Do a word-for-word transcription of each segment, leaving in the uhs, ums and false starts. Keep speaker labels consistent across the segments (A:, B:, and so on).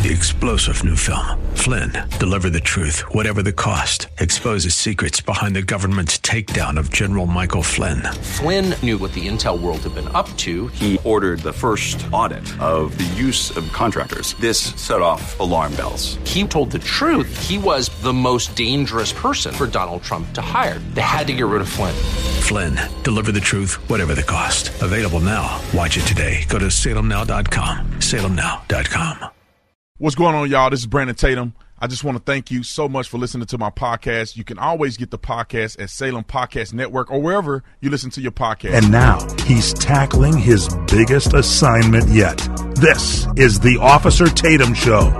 A: the explosive new film, Flynn, Deliver the Truth, Whatever the Cost, exposes secrets behind the government's takedown of General Michael Flynn.
B: Flynn knew what the intel world had been up to.
C: He ordered the first audit of the use of contractors. This set off alarm bells.
B: He told the truth. He was the most dangerous person for Donald Trump to hire. They had to get rid of Flynn.
A: Flynn, Deliver the Truth, Whatever the Cost. Available now. Watch it today. Go to salem now dot com. salem now dot com.
D: What's going on, y'all? This is Brandon Tatum. I just want to thank you so much for listening to my podcast. You can always get the podcast at Salem Podcast Network or wherever you listen to your podcast.
E: And now he's tackling his biggest assignment yet. This is the Officer Tatum Show.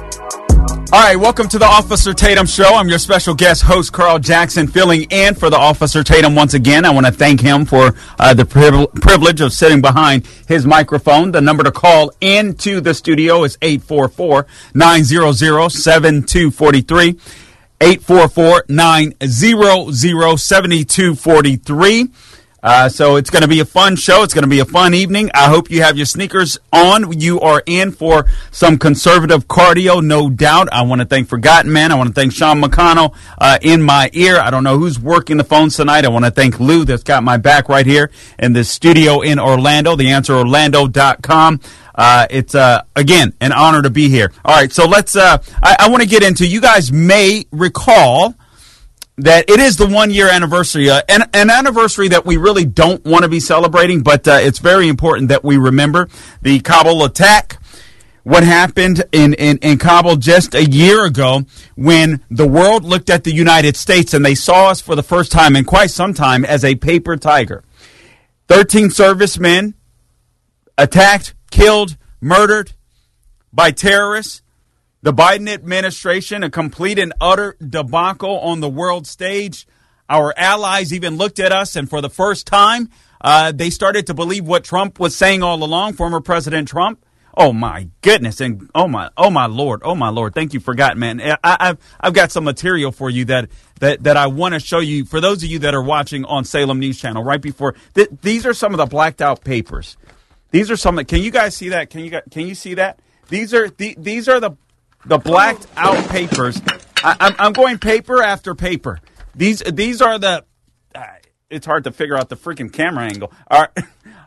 F: All right, welcome to the Officer Tatum Show. I'm your special guest host, Carl Jackson, filling in for the Officer Tatum once again. I want to thank him for uh, the priv- privilege of sitting behind his microphone. The number to call into the studio is eight four four, nine hundred, seven two four three, eight four four, nine hundred, seven two four three. Uh, so it's going to be a fun show. It's going to be a fun evening. I hope you have your sneakers on. You are in for some conservative cardio, no doubt. I want to thank Forgotten Man. I want to thank Sean McConnell uh, in my ear. I don't know who's working the phones tonight. I want to thank Lou that's got my back right here in the studio in Orlando, the answer orlando dot com. Uh, it's, uh, again, an honor to be here. All right, so let's, uh, I, I want to get into, you guys may recall that it is the one-year anniversary, uh, an, an anniversary that we really don't want to be celebrating, but uh, it's very important that we remember the Kabul attack, what happened in, in, in Kabul just a year ago when the world looked at the United States and they saw us for the first time in quite some time as a paper tiger. thirteen servicemen attacked, killed, murdered by terrorists. The Biden administration, a complete and utter debacle on the world stage. Our allies even looked at us, and for the first time, uh, they started to believe what Trump was saying all along, former President Trump. Oh, my goodness. And oh, my oh my Lord. Oh, my Lord. Thank you for that, man. I, I've I've got some material for you that that, that I want to show you. For those of you that are watching on Salem News Channel right before, th- these are some of the blacked out papers. These are some. Can you guys see that? Can you can you see that? These are the, these are the The blacked out papers. I, I'm, I'm going paper after paper. These these are the. Uh, it's hard to figure out the freaking camera angle. All right,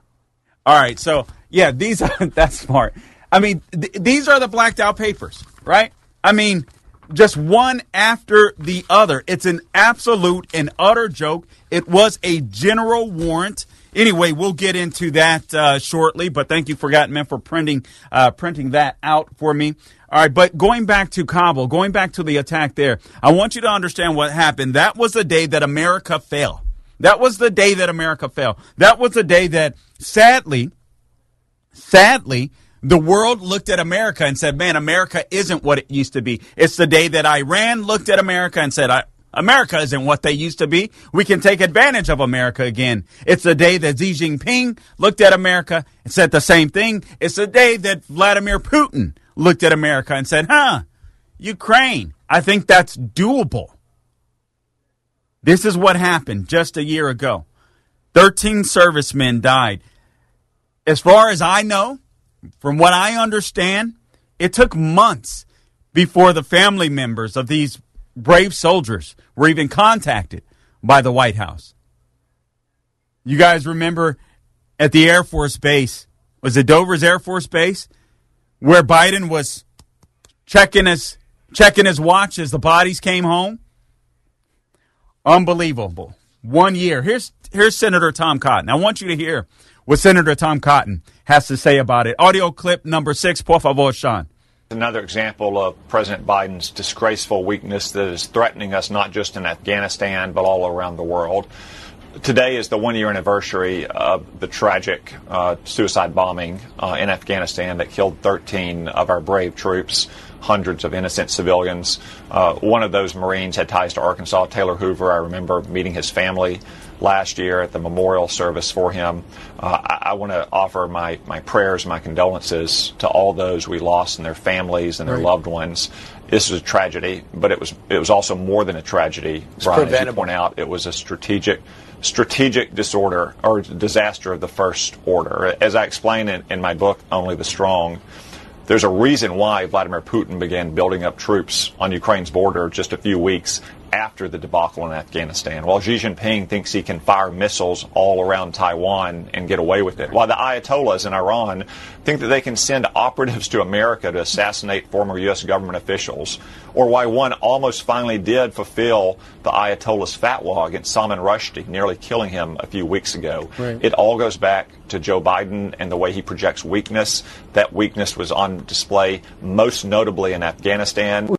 F: all right. So yeah, these are that's smart. I mean, th- these are the blacked out papers, right? I mean, just one after the other. It's an absolute and utter joke. It was a general warrant. Anyway, we'll get into that uh, shortly. But thank you, Forgotten Man, for printing uh, printing that out for me. All right, but going back to Kabul, going back to the attack there, I want you to understand what happened. That was the day that America fell. That was the day that America fell. That was the day that, sadly, sadly, the world looked at America and said, man, America isn't what it used to be. It's the day that Iran looked at America and said, I, America isn't what they used to be. We can take advantage of America again. It's the day that Xi Jinping looked at America and said the same thing. It's the day that Vladimir Putin looked at America and said, huh, Ukraine, I think that's doable. This is what happened just a year ago. thirteen servicemen died. As far as I know, from what I understand, it took months before the family members of these brave soldiers were even contacted by the White House. You guys remember at the Air Force Base, was it Dover's Air Force Base, where Biden was checking his checking his watch as the bodies came home? Unbelievable. One year. Here's here's Senator Tom Cotton. I want you to hear what Senator Tom Cotton has to say about it. Audio clip number six, por favor, Sean.
G: Another example of President Biden's disgraceful weakness that is threatening us not just in Afghanistan, but all around the world. Today is the one-year anniversary of the tragic uh, suicide bombing uh, in Afghanistan that killed thirteen of our brave troops, hundreds of innocent civilians. Uh, one of those Marines had ties to Arkansas, Taylor Hoover. I remember meeting his family last year at the memorial service for him. Uh, I, I want to offer my, my prayers, my condolences to all those we lost and their families and their right. loved ones. This was a tragedy, but it was it was also more than a tragedy, it's Brian, as you point out. It was a strategic strategic disorder or disaster of the first order. As I explain in, in my book, Only the Strong, There's a reason why Vladimir Putin began building up troops on Ukraine's border just a few weeks after the debacle in Afghanistan, while Xi Jinping thinks he can fire missiles all around Taiwan and get away with it, while the Ayatollahs in Iran think that they can send operatives to America to assassinate former U S government officials, or why one almost finally did fulfill the Ayatollah's fatwa against Salman Rushdie, nearly killing him a few weeks ago. Right. It all goes back to Joe Biden and the way he projects weakness. That weakness was on display most notably in Afghanistan.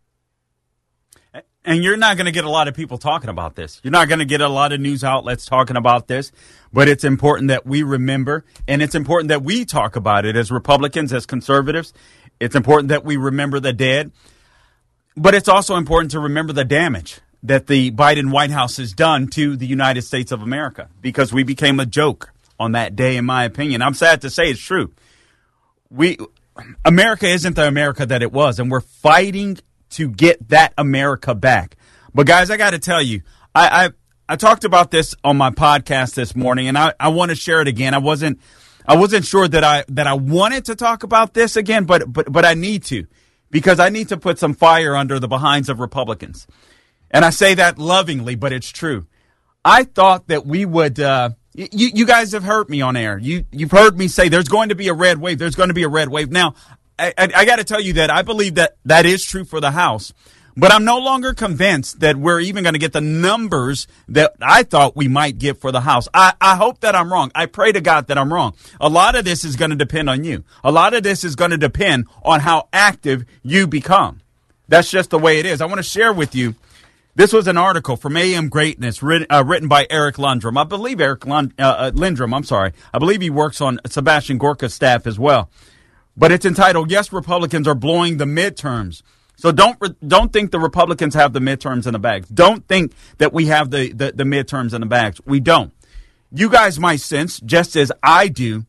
F: And you're not going to get a lot of people talking about this. You're not going to get a lot of news outlets talking about this. But it's important that we remember, and it's important that we talk about it as Republicans, as conservatives. It's important that we remember the dead. But it's also important to remember the damage that the Biden White House has done to the United States of America, because we became a joke on that day, in my opinion. I'm sad to say it's true. We, America isn't the America that it was, and we're fighting to get that America back. But guys, I got to tell you, I, I I talked about this on my podcast this morning, and I, I want to share it again. I wasn't I wasn't sure that I that I wanted to talk about this again, but but but I need to, because I need to put some fire under the behinds of Republicans. And I say that lovingly, but it's true. I thought that we would. Uh, you you guys have heard me on air. You you've heard me say there's going to be a red wave. There's going to be a red wave. Now, I, I, I got to tell you that I believe that that is true for the House, but I'm no longer convinced that we're even going to get the numbers that I thought we might get for the House. I, I hope that I'm wrong. I pray to God that I'm wrong. A lot of this is going to depend on you. A lot of this is going to depend on how active you become. That's just the way it is. I want to share with you. This was an article from A M Greatness written, uh, written by Eric Lundrum. I believe Eric Lund, uh, uh, Lindrum, I'm sorry. I believe he works on Sebastian Gorka's staff as well. But it's entitled, "Yes, Republicans are blowing the midterms." So don't don't think the Republicans have the midterms in the bags. Don't think that we have the, the, the midterms in the bags. We don't. You guys might sense, just as I do,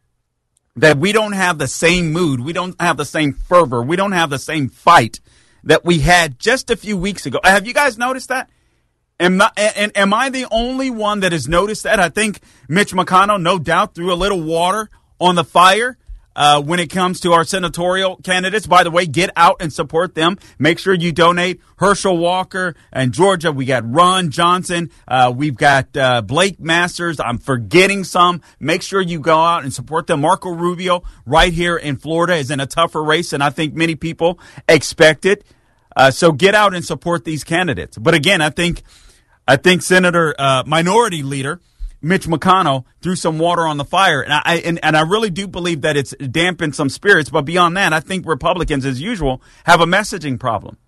F: that we don't have the same mood. We don't have the same fervor. We don't have the same fight that we had just a few weeks ago. Have you guys noticed that? Am I, and am I the only one that has noticed that? I think Mitch McConnell, no doubt, threw a little water on the fire uh, when it comes to our senatorial candidates. By the way, get out and support them. Make sure you donate. Herschel Walker and Georgia. We got Ron Johnson. Uh, we've got uh, Blake Masters. I'm forgetting some. Make sure you go out and support them. Marco Rubio right here in Florida is in a tougher race than I think many people expect it. Uh, so get out and support these candidates. But again, I think I think Senator uh, Minority Leader Mitch McConnell threw some water on the fire, and I and, and I really do believe that it's dampened some spirits. But beyond that, I think Republicans, as usual, have a messaging problem.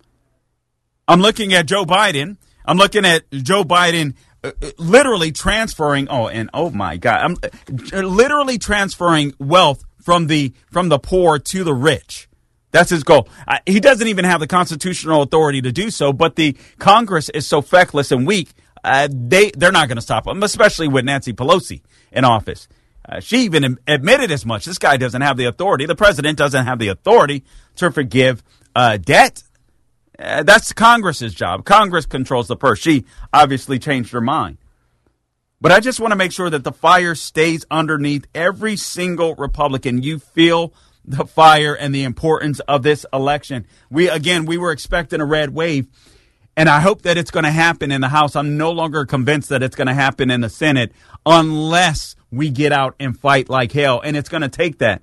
F: I'm looking at Joe Biden. I'm looking at Joe Biden uh, literally transferring. Oh, and oh my God, I'm uh, literally transferring wealth from the from the poor to the rich. That's his goal. Uh, he doesn't even have the constitutional authority to do so, but the Congress is so feckless and weak, uh, they, they're not going to stop him, especially with Nancy Pelosi in office. Uh, she even admitted as much. This guy doesn't have the authority. The president doesn't have the authority to forgive uh, debt. Uh, that's Congress's job. Congress controls the purse. She obviously changed her mind. But I just want to make sure that the fire stays underneath every single Republican. You feel the fire and the importance of this election. We, again, we were expecting a red wave, and I hope that it's going to happen in the House. I'm no longer convinced that it's going to happen in the Senate unless we get out and fight like hell, and it's going to take that.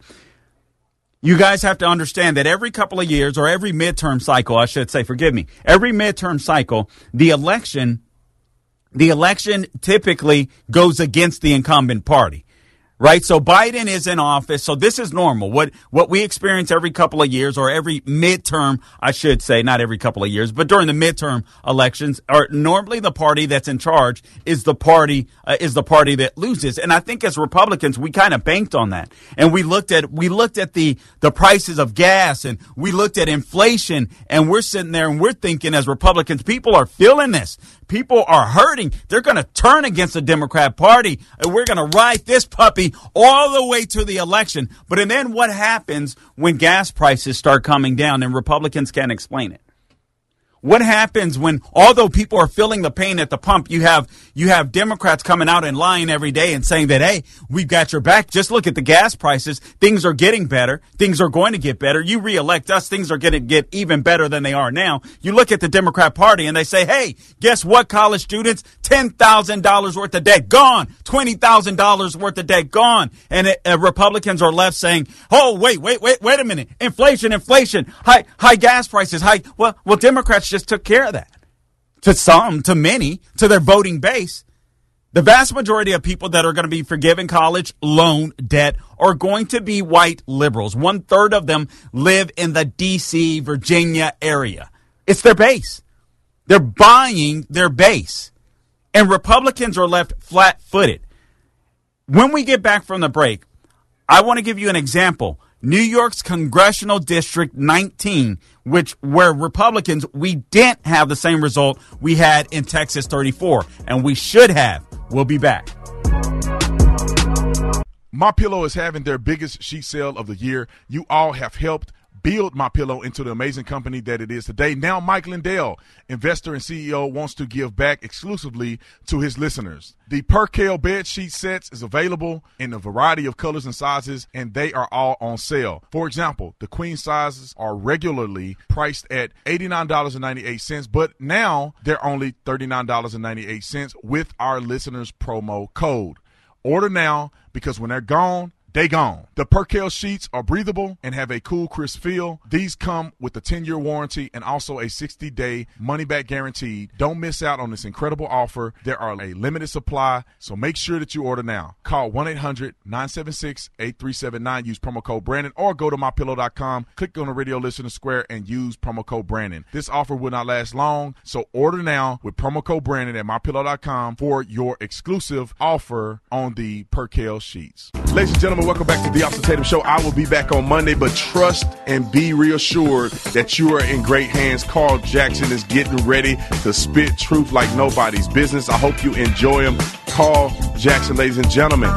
F: You guys have to understand that every couple of years, or every midterm cycle, I should say, forgive me, every midterm cycle, the election, the election typically goes against the incumbent party. Right. So Biden is in office. So this is normal. What what we experience every couple of years, or every midterm, I should say, not every couple of years, but during the midterm elections, or normally the party that's in charge is the party uh, is the party that loses. And I think as Republicans, we kind of banked on that. And we looked at we looked at the the prices of gas, and we looked at inflation, and we're sitting there and we're thinking as Republicans, people are feeling this. People are hurting. They're going to turn against the Democrat Party, and we're going to ride this puppy all the way to the election. But and then what happens when gas prices start coming down and Republicans can't explain it? What happens when, although people are feeling the pain at the pump, you have you have Democrats coming out and lying every day and saying that, hey, we've got your back. Just look at the gas prices. Things are getting better. Things are going to get better. You reelect us, things are going to get even better than they are now. You look at the Democrat Party and they say, hey, guess what, college students? ten thousand dollars worth of debt gone. twenty thousand dollars worth of debt gone. And it, uh, Republicans are left saying, oh, wait, wait, wait, wait a minute. Inflation, inflation, high, high gas prices, high. Well, well, Democrats just took care of that. To some, to many, to their voting base. The vast majority of people that are going to be forgiven college loan debt are going to be white liberals. One third of them live in the D C, Virginia area. It's their base. They're buying their base. And Republicans are left flat-footed. When we get back from the break, I want to give you an example. New York's Congressional District nineteen, which where Republicans, we didn't have the same result we had in Texas thirty-four, and we should have. We'll be back.
D: MyPillow is having their biggest sheet sale of the year. You all have helped build MyPillow into the amazing company that it is today. Now Mike Lindell, investor and C E O, wants to give back exclusively to his listeners. The Percale bed sheet sets is available in a variety of colors and sizes, and they are all on sale. For example, the queen sizes are regularly priced at eighty-nine dollars and ninety-eight cents, but now they're only thirty-nine dollars and ninety-eight cents with our listeners' promo code. Order now, because when they're gone, they gone. The Percale sheets are breathable and have a cool, crisp feel. These come with a ten-year warranty and also a sixty-day money-back guarantee. Don't miss out on this incredible offer. There are a limited supply, so make sure that you order now. Call one eight hundred nine seven six eight three seven nine. Use promo code Brandon, or go to my pillow dot com. Click on the radio listener square and use promo code Brandon. This offer will not last long, so order now with promo code Brandon at my pillow dot com for your exclusive offer on the Percale sheets. Ladies and gentlemen, welcome back to the Officer Tatum Show. I will be back on Monday, but trust and be reassured that you are in great hands. Carl Jackson is getting ready to spit truth like nobody's business. I hope you enjoy him. Carl Jackson, ladies and gentlemen.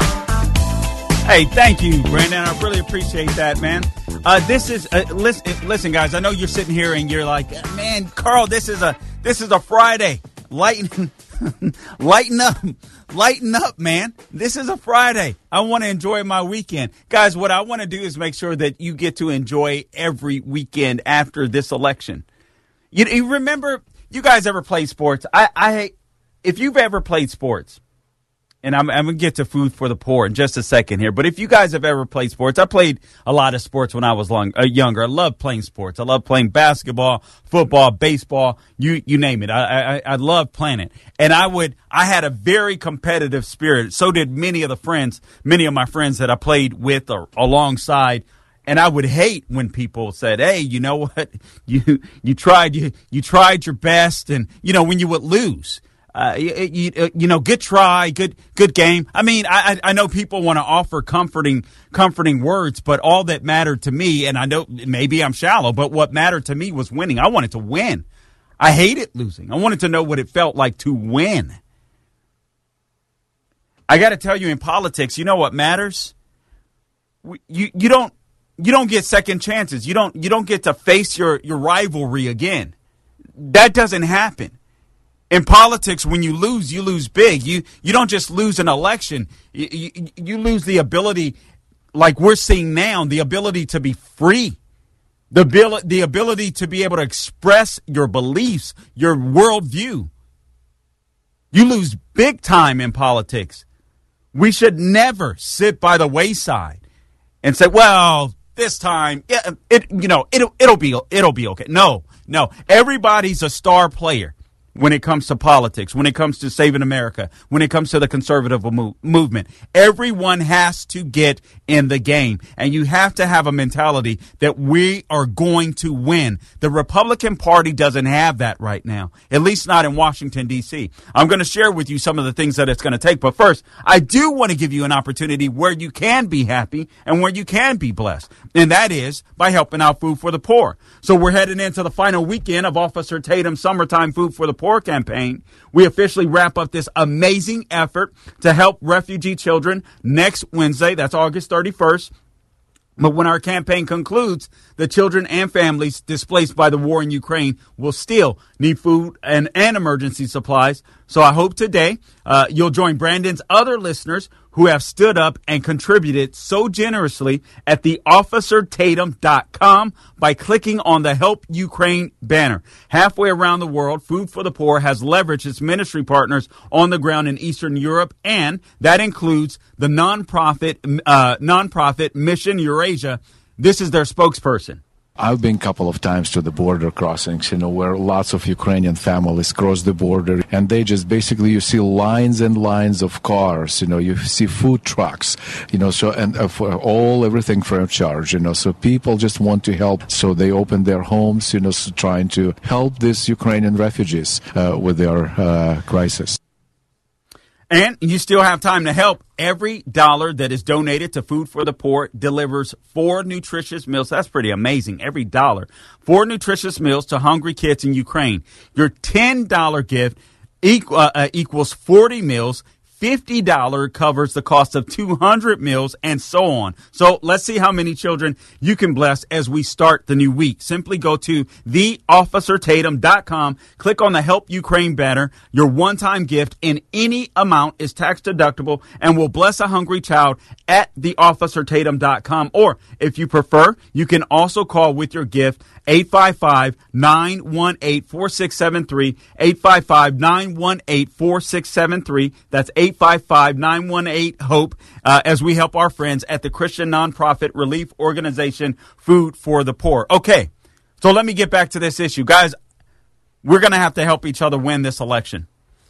F: Hey, thank you, Brandon. I really appreciate that, man. Uh, this is uh, listen, listen, guys. I know you're sitting here and you're like, man, Carl, this is a this is a Friday. Lighten, lighten up, lighten up, man. This is a Friday. I want to enjoy my weekend. Guys, what I want to do is make sure that you get to enjoy every weekend after this election. You, you remember, you guys ever played sports? I, I, if you've ever played sports, and I'm, I'm going to get to food for the poor in just a second here. But if you guys have ever played sports, I played a lot of sports when I was long, uh, younger. I love playing sports. I love playing basketball, football, baseball, you you name it. I, I, I love playing it. And I would, I had a very competitive spirit. So did many of the friends, many of my friends that I played with or alongside. And I would hate when people said, hey, you know what? You, you tried, you, you tried your best. And, you know, when you would lose. Uh, you, you, you know, good try, good good game. I mean, I I know people want to offer comforting comforting words, but all that mattered to me, and I know maybe I'm shallow, but what mattered to me was winning. I wanted to win. I hated losing. I wanted to know what it felt like to win. I got to tell you, in politics, you know what matters? You you don't you don't get second chances. You don't you don't get to face your your rivalry again. That doesn't happen. In politics, when you lose, you lose big. You you don't just lose an election. You, you, you lose the ability, like we're seeing now, the ability to be free, the ability, the ability to be able to express your beliefs, your worldview. You lose big time in politics. We should never sit by the wayside and say, "Well, this time, yeah, it you know it'll it'll be it'll be okay." No, no, everybody's a star player. When it comes to politics, when it comes to saving America, when it comes to the conservative mo- movement, everyone has to get in the game. And you have to have a mentality that we are going to win. The Republican Party doesn't have that right now, at least not in Washington, D C. I'm going to share with you some of the things that it's going to take. But first, I do want to give you an opportunity where you can be happy and where you can be blessed. And that is by helping out Food for the Poor. So we're heading into the final weekend of Officer Tatum's Summertime Food for the Poor campaign. We officially wrap up this amazing effort to help refugee children next Wednesday. That's August thirty-first. But when our campaign concludes, the children and families displaced by the war in Ukraine will still need food and, and emergency supplies. So I hope today uh, you'll join Brandon's other listeners who have stood up and contributed so generously at the officer tatum dot com by clicking on the Help Ukraine banner. Halfway around the world, Food for the Poor has leveraged its ministry partners on the ground in Eastern Europe, and that includes the nonprofit, uh, nonprofit Mission Eurasia. This is their spokesperson.
H: I've been a couple of times to the border crossings, you know, where lots of Ukrainian families cross the border, and they just basically, you see lines and lines of cars, you know, you see food trucks, you know, so, and uh, for all, everything free of charge, you know, so people just want to help, so they open their homes, you know, so trying to help these Ukrainian refugees uh, with their uh, crisis.
F: And you still have time to help. Every dollar that is donated to Food for the Poor delivers four nutritious meals. That's pretty amazing. Every dollar. Four nutritious meals to hungry kids in Ukraine. Your ten dollar gift equal, uh, equals forty meals. fifty dollars covers the cost of two hundred meals, and so on. So let's see how many children you can bless as we start the new week. Simply go to the officer tatum dot com, click on the Help Ukraine banner. Your one-time gift in any amount is tax deductible and will bless a hungry child at the officer tatum dot com. Or if you prefer, you can also call with your gift eight five five, nine one eight, four six seven three, eight five five, nine one eight, four six seven three. That's eight five five, nine one eight, HOPE, uh, as we help our friends at the Christian nonprofit relief organization Food for the Poor. Okay, so let me get back to this issue. Guys, we're going to have to help each other win this election.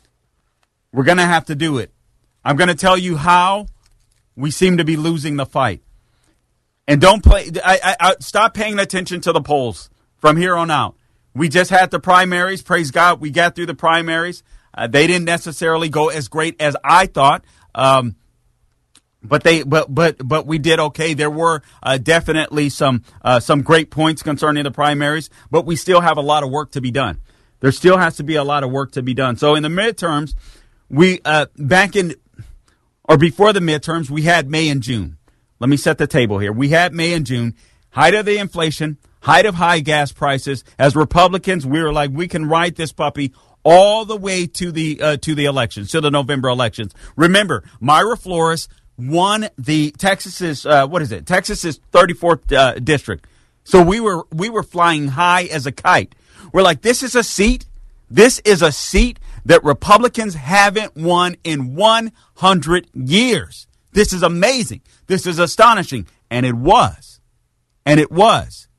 F: We're going to have to do it. I'm going to tell you how we seem to be losing the fight. And don't play. I, I, I stop paying attention to the polls from here on out. We just had the primaries. Praise God, we got through the primaries. Uh, they didn't necessarily go as great as I thought, um, but they, but but but we did okay. There were uh, definitely some uh, some great points concerning the primaries, but we still have a lot of work to be done. There still has to be a lot of work to be done. So in the midterms, we uh, back in or before the midterms, we had May and June. Let me set the table here. We had May and June, height of the inflation, height of high gas prices. As Republicans, we were like, we can ride this puppy all the way to the uh, to the elections, to the November elections. Remember, Mayra Flores won the Texas's uh, what is it? Texas's thirty-fourth uh, district. So we were we were flying high as a kite. We're like, this is a seat. This is a seat that Republicans haven't won in one hundred years. This is amazing. This is astonishing. And it was. And it was.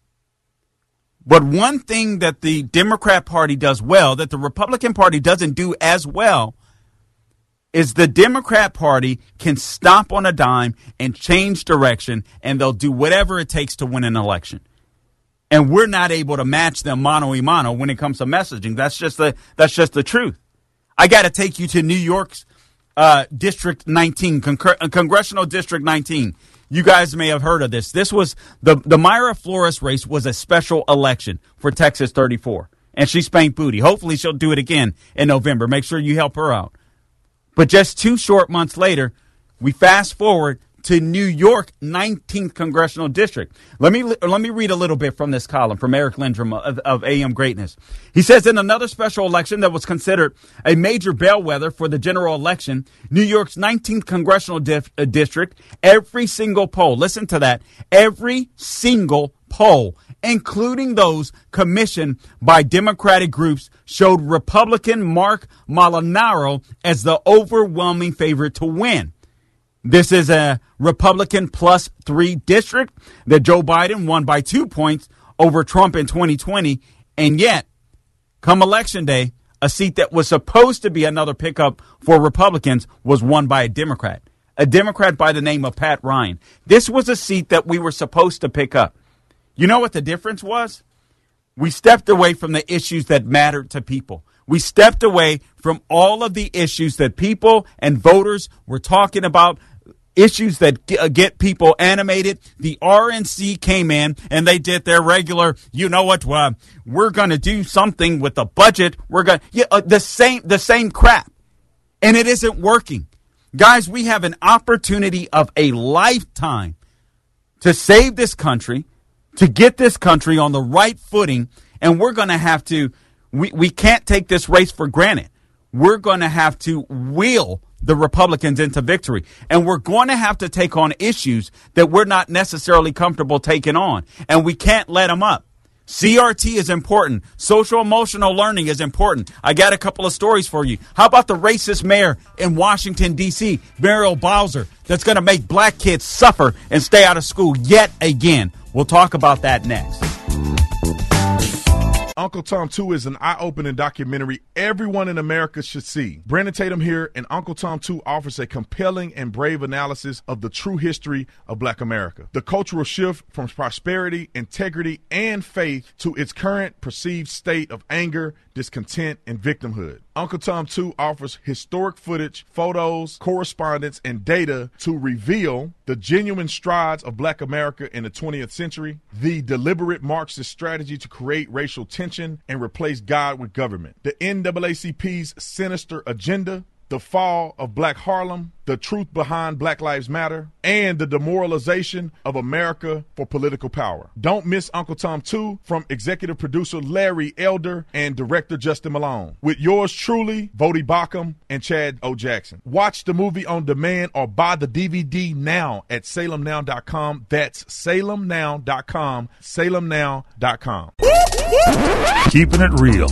F: But one thing that the Democrat Party does well, that the Republican Party doesn't do as well, is the Democrat Party can stop on a dime and change direction, and they'll do whatever it takes to win an election. And we're not able to match them mano a mano when it comes to messaging. That's just the that's just the truth. I got to take you to New York's uh, District nineteen, Con- Congressional District nineteen. You guys may have heard of this. This was the the Mayra Flores race was a special election for Texas thirty-four, and she spanked booty. Hopefully, she'll do it again in November. Make sure you help her out. But just two short months later, we fast forward to New York nineteenth Congressional District. Let me let me read a little bit from this column from Eric Lindrum of, of A M Greatness. He says, in another special election that was considered a major bellwether for the general election, New York's nineteenth Congressional dif- uh, District, every single poll, listen to that, every single poll, including those commissioned by Democratic groups, showed Republican Mark Molinaro as the overwhelming favorite to win. This is a Republican plus three district that Joe Biden won by two points over Trump in twenty twenty. And yet, come election day, a seat that was supposed to be another pickup for Republicans was won by a Democrat, a Democrat by the name of Pat Ryan. This was a seat that we were supposed to pick up. You know what the difference was? We stepped away from the issues that mattered to people. We stepped away from all of the issues that people and voters were talking about, issues that get people animated. The R N C came in and they did their regular, you know what, uh, we're going to do something with the budget. We're going to, yeah, uh, the same, the same crap. And it isn't working. Guys, we have an opportunity of a lifetime to save this country, to get this country on the right footing, and we're going to have to, we, we can't take this race for granted. We're going to have to wheel the Republicans into victory, and we're going to have to take on issues that we're not necessarily comfortable taking on, and we can't let them up. C R T is important. Social emotional learning is important. I got a couple of stories for you. How about the racist mayor in Washington, D C, Muriel Bowser, that's going to make black kids suffer and stay out of school yet again? We'll talk about that next.
D: Uncle Tom two is an eye-opening documentary everyone in America should see. Brandon Tatum here, and Uncle Tom two offers a compelling and brave analysis of the true history of Black America. The cultural shift from prosperity, integrity, and faith to its current perceived state of anger, discontent, and victimhood. Uncle Tom two offers historic footage, photos, correspondence, and data to reveal the genuine strides of Black America in the twentieth century, the deliberate Marxist strategy to create racial tension and replace God with government, the N double A C P's sinister agenda, the fall of Black Harlem, the truth behind Black Lives Matter, and the demoralization of America for political power. Don't miss Uncle Tom two from executive producer Larry Elder and director Justin Malone, with yours truly, Vody Bacham and Chad O. Jackson. Watch the movie on demand or buy the D V D now at salem now dot com. That's salem now dot com, salem now dot com.
E: Keeping it real.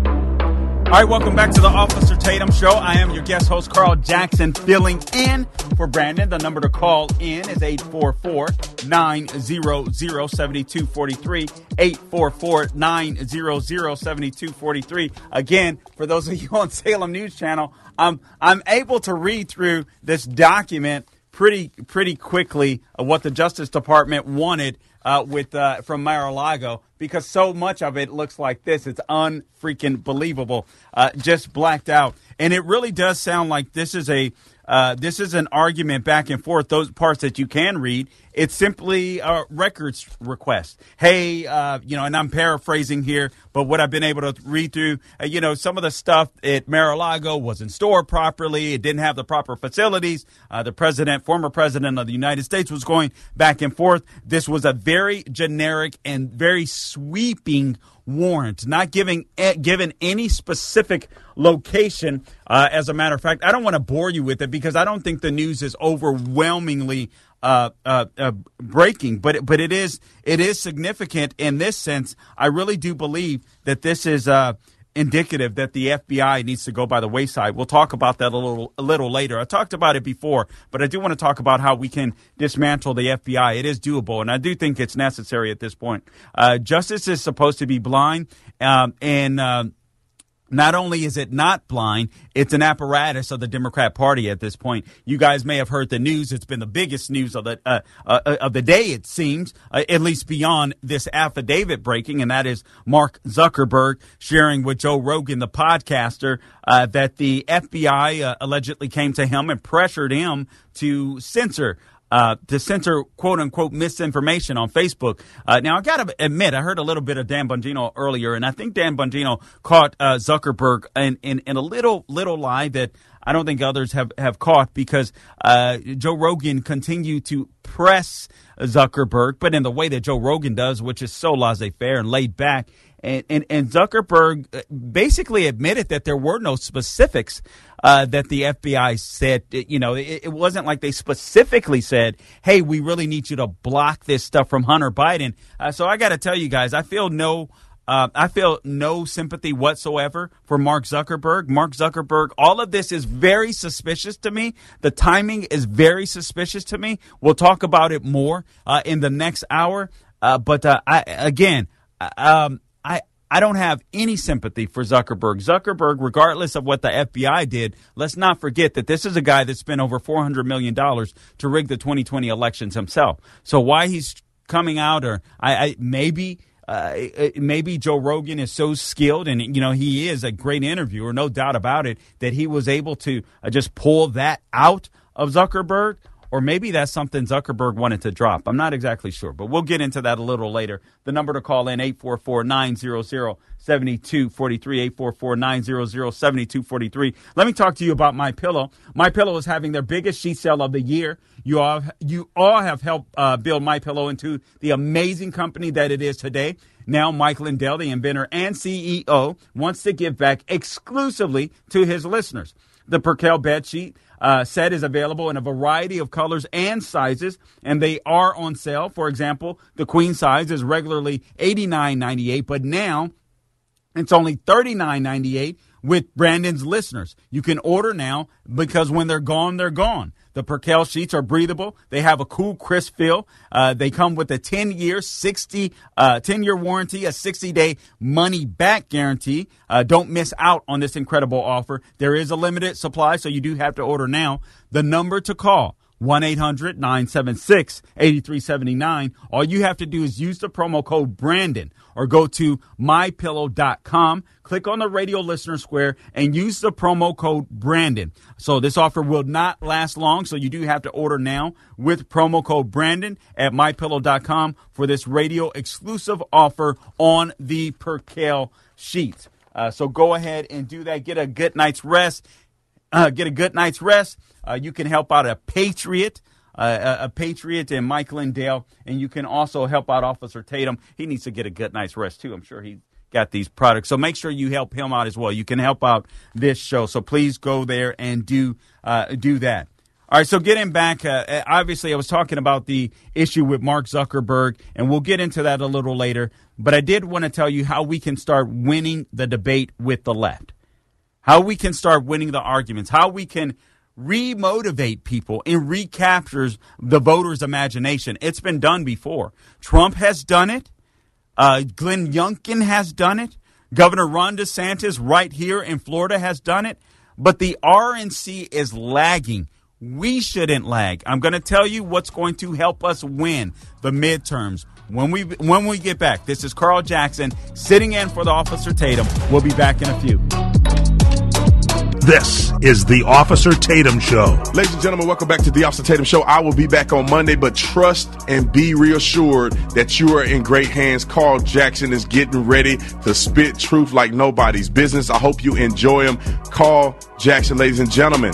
F: All right, welcome back to the Officer Tatum Show. I am your guest host, Carl Jackson, filling in for Brandon. The number to call in is eight four four, nine hundred, seventy-two forty-three, eight four four, nine hundred, seventy-two forty-three. Again, for those of you on Salem News Channel, I'm, I'm able to read through this document pretty pretty quickly of what the Justice Department wanted uh, with uh, from Mar-a-Lago, because so much of it looks like this. It's unfreaking believable, uh, just blacked out. And it really does sound like this is a uh, this is an argument back and forth. Those parts that you can read, it's simply a records request. Hey, uh, you know, and I'm paraphrasing here, but what I've been able to read through, uh, you know, some of the stuff at Mar-a-Lago wasn't stored properly. It didn't have the proper facilities. Uh, the president, former president of the United States, was going back and forth. This was a very generic and very sweeping warrant, not giving uh, given any specific location. Uh, as a matter of fact, I don't want to bore you with it because I don't think the news is overwhelmingly uh, uh, uh, breaking, but but it is it is significant in this sense. I really do believe that this is uh, indicative that the F B I needs to go by the wayside. We'll talk about that a little a little later. I talked about it before, but I do want to talk about how we can dismantle the F B I. It is doable, and I do think it's necessary at this point. Uh, justice is supposed to be blind, um, and uh, not only is it not blind, it's an apparatus of the Democrat Party at this point. You guys may have heard the news. It's been the biggest news of the uh, uh, of the day, it seems, uh, at least beyond this affidavit breaking, and that is Mark Zuckerberg sharing with Joe Rogan, the podcaster, uh, that the F B I uh, allegedly came to him and pressured him to censor Uh, to censor quote-unquote misinformation on Facebook. Uh, now, I got to admit, I heard a little bit of Dan Bongino earlier, and I think Dan Bongino caught uh, Zuckerberg in, in, in a little little lie that I don't think others have, have caught, because uh, Joe Rogan continued to press Zuckerberg, but in the way that Joe Rogan does, which is so laissez-faire and laid back. And, and, and Zuckerberg basically admitted that there were no specifics uh, that the F B I said. You know, it, it wasn't like they specifically said, hey, we really need you to block this stuff from Hunter Biden. Uh, so I got to tell you guys, I feel no uh, I feel no sympathy whatsoever for Mark Zuckerberg. Mark Zuckerberg, all of this is very suspicious to me. The timing is very suspicious to me. We'll talk about it more uh, in the next hour. Uh, but uh, I, again, um, I I don't have any sympathy for Zuckerberg. Zuckerberg, regardless of what the F B I did, let's not forget that this is a guy that spent over four hundred million dollars to rig the twenty twenty elections himself. So why he's coming out, or I, I maybe uh, maybe Joe Rogan is so skilled, and you know he is a great interviewer, no doubt about it, that he was able to uh, just pull that out of Zuckerberg. Or maybe that's something Zuckerberg wanted to drop. I'm not exactly sure, but we'll get into that a little later. The number to call in, eight four four, nine hundred, seventy-two forty-three, eight four four, nine hundred, seventy-two forty-three. Let me talk to you about MyPillow. MyPillow is having their biggest sheet sale of the year. You all, you all have helped uh, build MyPillow into the amazing company that it is today. Now, Mike Lindell, the inventor and C E O, wants to give back exclusively to his listeners. The Percale bedsheet uh, set is available in a variety of colors and sizes, and they are on sale. For example, the queen size is regularly eighty-nine ninety-eight, but now it's only thirty-nine ninety-eight with Brandon's listeners. You can order now because when they're gone, they're gone. The Percale sheets are breathable. They have a cool, crisp feel. Uh, they come with a ten-year, sixty, uh, ten-year warranty, a sixty-day money-back guarantee. Uh, don't miss out on this incredible offer. There is a limited supply, so you do have to order now. The number to call, one eight hundred, nine seven six, eight three seven nine. All you have to do is use the promo code Brandon or go to my pillow dot com. Click on the radio listener square and use the promo code Brandon. So this offer will not last long, so you do have to order now with promo code Brandon at my pillow dot com for this radio exclusive offer on the Percale sheets. Uh, so go ahead and do that. Get a good night's rest. Uh, get a good night's rest. Uh, you can help out a patriot, uh, a, a patriot in Mike Lindell, and you can also help out Officer Tatum. He needs to get a good night's rest, too. I'm sure he's got these products. So make sure you help him out as well. You can help out this show. So please go there and do uh, do that. All right, so getting back, uh, obviously I was talking about the issue with Mark Zuckerberg, and we'll get into that a little later. But I did want to tell you how we can start winning the debate with the left, how we can start winning the arguments, how we can re-motivate people and recaptures the voters' imagination. It's been done before. Trump has done it. Uh, Glenn Youngkin has done it. Governor Ron DeSantis right here in Florida has done it. But the R N C is lagging. We shouldn't lag. I'm going to tell you what's going to help us win the midterms when we when we get back. This is Carl Jackson sitting in for the Officer Tatum. We'll be back in a few.
E: This is the Officer Tatum Show.
D: Ladies and gentlemen, welcome back to the Officer Tatum Show. I will be back on Monday, but trust and be reassured that you are in great hands. Carl Jackson is getting ready to spit truth like nobody's business. I hope you enjoy him. Carl Jackson, ladies and gentlemen.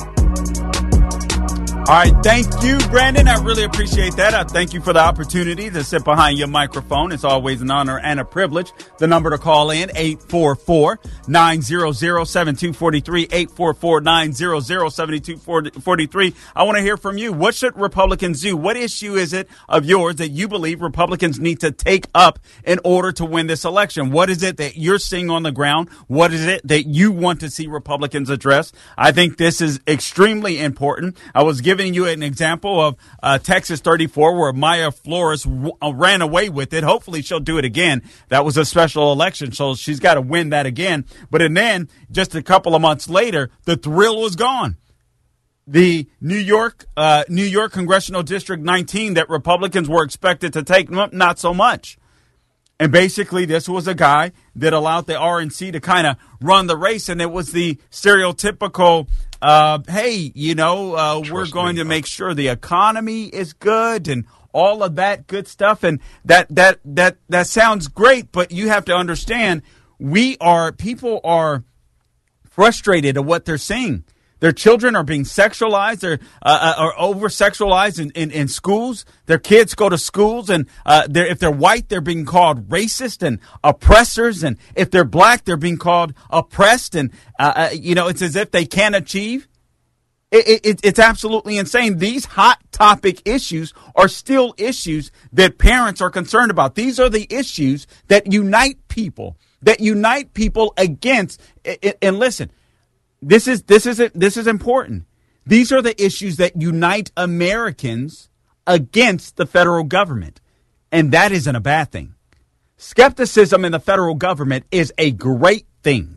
F: All right, thank you, Brandon. I really appreciate that. I thank you for the opportunity to sit behind your microphone. It's always an honor and a privilege. The number to call in, eight four four, nine hundred, seven two four three, eight four four, nine hundred, seven two four three. I want to hear from you. What should Republicans do? What issue is it of yours that you believe Republicans need to take up in order to win this election? What is it that you're seeing on the ground? What is it that you want to see Republicans address? I think this is extremely important. I was giving giving you an example of uh, Texas thirty-four where Maya Flores w- uh, ran away with it. Hopefully she'll do it again. That was a special election, so she's got to win that again. But and then just a couple of months later, the thrill was gone. The New York, uh, New York Congressional District nineteen that Republicans were expected to take, not so much. And basically, this was a guy that allowed the R N C to kind of run the race, and it was the stereotypical, uh, hey, you know, uh, we're going to make sure the economy is good and all of that good stuff. And that that that that sounds great, but you have to understand, we are people are frustrated at what they're seeing. Their children are being sexualized, they're uh, are over-sexualized in, in, in schools. Their kids go to schools, and uh, they're, if they're white, they're being called racist and oppressors. And if they're black, they're being called oppressed. And, uh, uh, you know, it's as if they can't achieve. It, it, it's absolutely insane. These hot topic issues are still issues that parents are concerned about. These are the issues that unite people, that unite people against. And listen, This is this is this is important. These are the issues that unite Americans against the federal government, and that isn't a bad thing. Skepticism in the federal government is a great thing.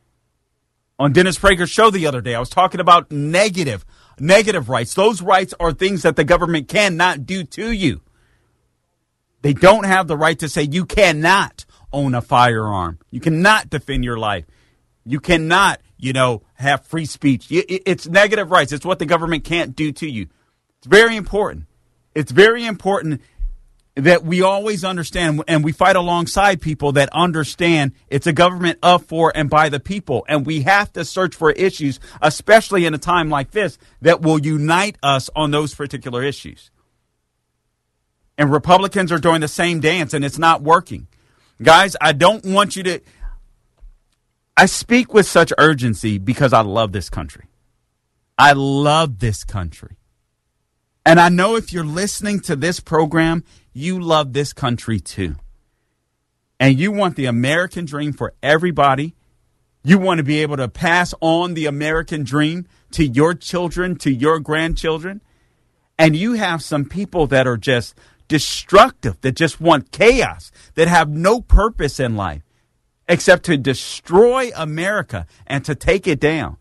F: On Dennis Prager's show the other day, I was talking about negative negative rights. Those rights are things that the government cannot do to you. They don't have the right to say you cannot own a firearm. You cannot defend your life. You cannot, you know, have free speech. It's negative rights. It's what the government can't do to you. It's very important. It's very important that we always understand, and we fight alongside people that understand it's a government of, for, and by the people. And we have to search for issues, especially in a time like this, that will unite us on those particular issues. And Republicans are doing the same dance, and it's not working. Guys, I don't want you to... I speak with such urgency because I love this country. I love this country. And I know if you're listening to this program, you love this country too. And you want the American dream for everybody. You want to be able to pass on the American dream to your children, to your grandchildren. And you have some people that are just destructive, that just want chaos, that have no purpose in life except to destroy America and to take it down.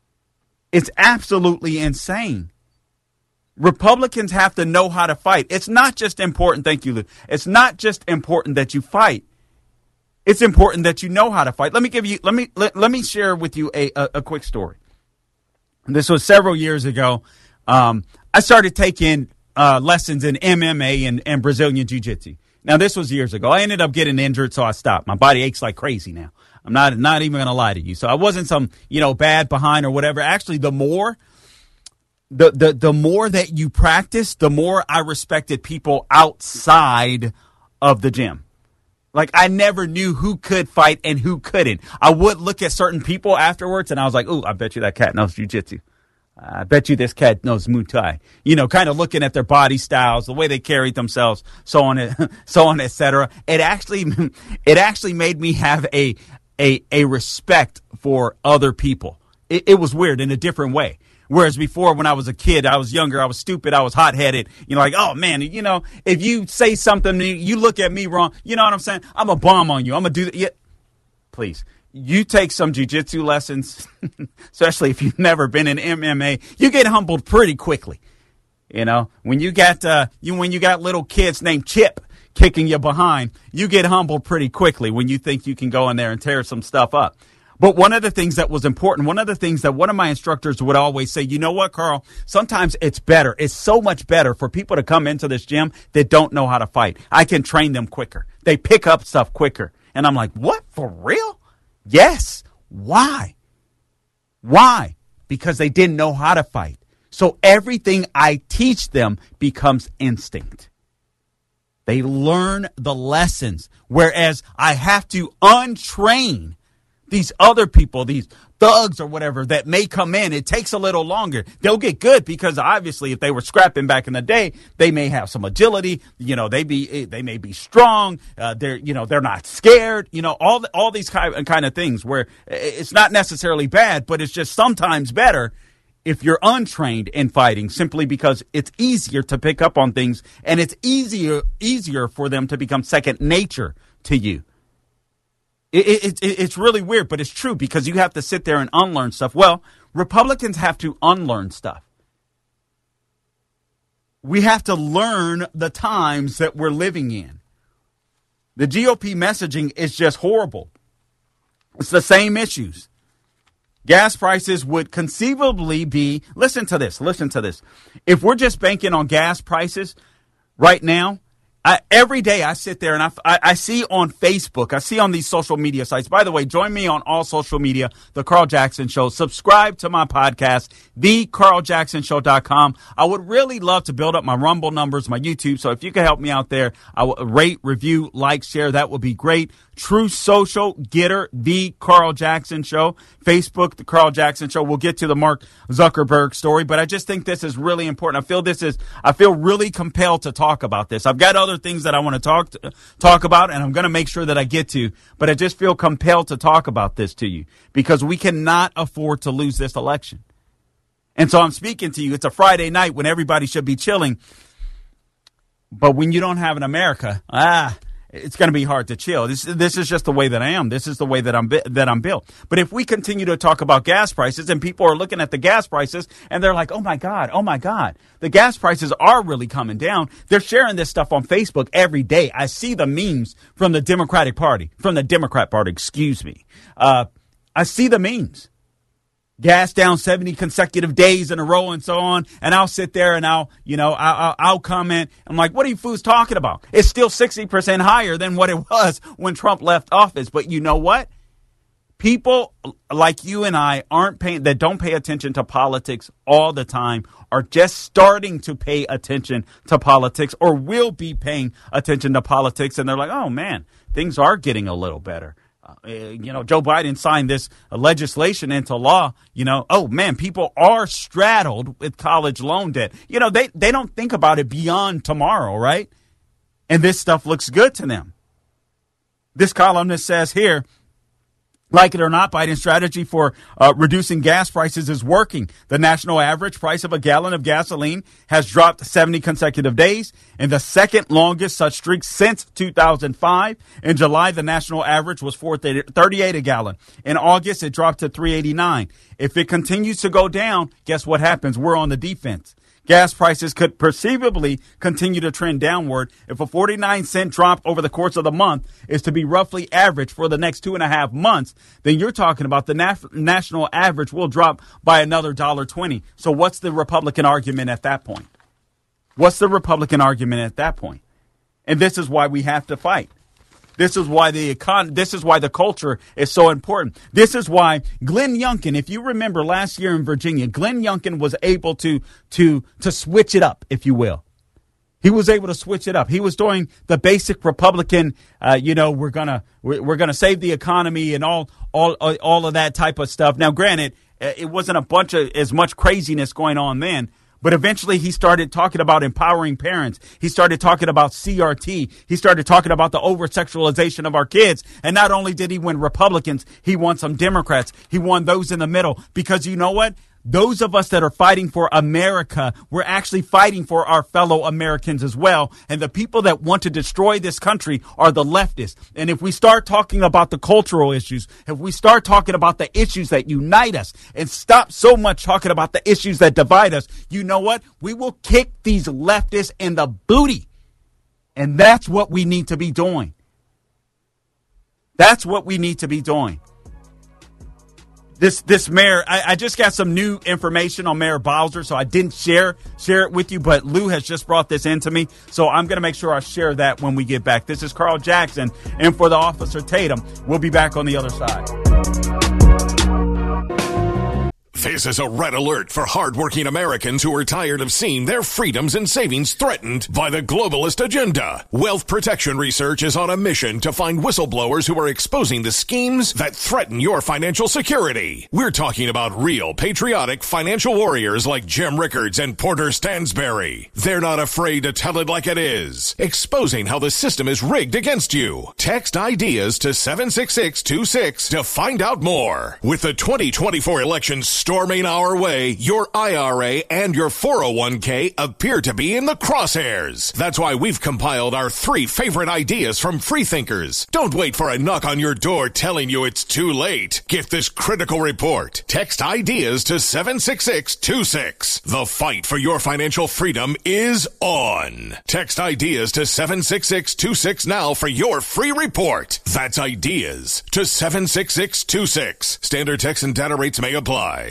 F: It's absolutely insane. Republicans have to know how to fight. It's not just important, thank you, Lou. It's not just important that you fight. It's important that you know how to fight. Let me give you, let me let, let me share with you a, a, a quick story. This was several years ago. Um, I started taking uh, lessons in M M A and, and Brazilian Jiu-Jitsu. Now, this was years ago. I ended up getting injured, so I stopped. My body aches like crazy now. I'm not not even going to lie to you. So I wasn't some, you know, bad behind or whatever. Actually, the more The, the the more that you practice, the more I respected people outside of the gym. Like, I never knew who could fight and who couldn't. I would look at certain people afterwards, and I was like, ooh, I bet you that cat knows jiu-jitsu. I bet you this cat knows Muay Thai. You know, kind of looking at their body styles, the way they carried themselves, so on, and, so on, et cetera. It actually, it actually made me have a a a respect for other people. It, it was weird in a different way. Whereas before, when I was a kid, I was younger, I was stupid, I was hot-headed. You know, like, oh, man, you know, if you say something, you look at me wrong, you know what I'm saying? I'm a bomb on you. I'm going to do that. Yeah. Please, you take some jiu-jitsu lessons, especially if you've never been in M M A, you get humbled pretty quickly. You know, when you got uh, you when you got little kids named Chip kicking you behind, you get humbled pretty quickly when you think you can go in there and tear some stuff up. But one of the things that was important, one of the things that one of my instructors would always say, you know what, Carl, sometimes it's better. It's so much better for people to come into this gym that don't know how to fight. I can train them quicker. They pick up stuff quicker. And I'm like, what? For real? Yes. Why? Why? Because they didn't know how to fight. So everything I teach them becomes instinct. They learn the lessons, whereas I have to untrain these other people, these thugs or whatever that may come in. It takes a little longer. They'll get good because obviously if they were scrapping back in the day, they may have some agility. You know, they be they may be strong. Uh, they're you know they're not scared. You know, all the, all these kind kind of things where it's not necessarily bad, but it's just sometimes better if you're untrained in fighting, simply because it's easier to pick up on things and it's easier easier for them to become second nature to you. It, it, it, it's really weird, but it's true because you have to sit there and unlearn stuff. Well, Republicans have to unlearn stuff. We have to learn the times that we're living in. The G O P messaging is just horrible. It's the same issues. Gas prices would conceivably be, listen to this, listen to this. If we're just banking on gas prices right now, I, every day I sit there and I, I, I see on Facebook, I see on these social media sites. By the way, join me on all social media, The Carl Jackson Show. Subscribe to my podcast, the carl jackson show dot com. I would really love to build up my Rumble numbers, my YouTube. So if you could help me out there, I will rate, review, like, share. That would be great. True Social, Getter, The Carl Jackson Show. Facebook, The Carl Jackson Show. We'll get to the Mark Zuckerberg story, but I just think this is really important. I feel this is, I feel really compelled to talk about this. I've got other things that I want to talk to, talk about, and I'm going to make sure that I get to, but I just feel compelled to talk about this to you because we cannot afford to lose this election. And so I'm speaking to you. It's a Friday night when everybody should be chilling, but when you don't have an America, ah, it's going to be hard to chill. This this is just the way that I am. This is the way that I'm that I'm built. But if we continue to talk about gas prices and people are looking at the gas prices and they're like, oh, my God, oh, my God, the gas prices are really coming down. They're sharing this stuff on Facebook every day. I see the memes from the Democratic Party, from the Democrat Party, excuse me. Uh, I see the memes. gas down seventy consecutive days in a row and so on. And I'll sit there and I'll, you know, I'll, I'll comment. I'm like, what are you fools talking about? It's still sixty percent higher than what it was when Trump left office. But you know what? People like you and I aren't paying, that don't pay attention to politics all the time, are just starting to pay attention to politics or will be paying attention to politics. And they're like, oh, man, things are getting a little better. Uh, you know, Joe Biden signed this uh, legislation into law. You know, oh, man, people are straddled with college loan debt. You know, they, they don't think about it beyond tomorrow, right? And this stuff looks good to them. This columnist says here, like it or not, Biden's strategy for uh, reducing gas prices is working. The national average price of a gallon of gasoline has dropped seventy consecutive days, in the second longest such streak since two thousand five. In July, the national average was four thirty-eight a gallon. In August, it dropped to three eighty-nine. If it continues to go down, guess what happens? We're on the defense. Gas prices could perceivably continue to trend downward. If a forty-nine cent drop over the course of the month is to be roughly average for the next two and a half months, then you're talking about the naf- national average will drop by another one dollar twenty. So what's the Republican argument at that point? What's the Republican argument at that point? And this is why we have to fight. This is why the econ- This is why the culture is so important. This is why Glenn Youngkin, if you remember last year in Virginia, Glenn Youngkin was able to to to switch it up, if you will. He was able to switch it up. He was doing the basic Republican, uh, you know, we're gonna we're, we're gonna save the economy and all all all of that type of stuff. Now, granted, it wasn't a bunch of as much craziness going on then. But eventually he started talking about empowering parents. He started talking about C R T. He started talking about the over-sexualization of our kids. And not only did he win Republicans, he won some Democrats. He won those in the middle. Because you know what? Those of us that are fighting for America, we're actually fighting for our fellow Americans as well. And the people that want to destroy this country are the leftists. And if we start talking about the cultural issues, if we start talking about the issues that unite us and stop so much talking about the issues that divide us, you know what? We will kick these leftists in the booty. And that's what we need to be doing. That's what we need to be doing. This this mayor, I, I just got some new information on Mayor Bowser, so I didn't share share it with you, but Lou has just brought this into me, so I'm going to make sure I share that when we get back. This is Carl Jackson, and for the Officer Tatum, we'll be back on the other side.
I: This is a red alert for hardworking Americans who are tired of seeing their freedoms and savings threatened by the globalist agenda. Wealth Protection Research is on a mission to find whistleblowers who are exposing the schemes that threaten your financial security. We're talking about real patriotic financial warriors like Jim Rickards and Porter Stansberry. They're not afraid to tell it like it is, exposing how the system is rigged against you. Text IDEAS to seven six six two six to find out more. With the twenty twenty-four election storming our way, your I R A and your four oh one k appear to be in the crosshairs. That's why we've compiled our three favorite ideas from freethinkers. Don't wait for a knock on your door telling you it's too late. Get this critical report. Text IDEAS to seven six six two six. The fight for your financial freedom is on. Text IDEAS to seven six six two six now for your free report. That's IDEAS to seven six six two six. Standard text and data rates may apply.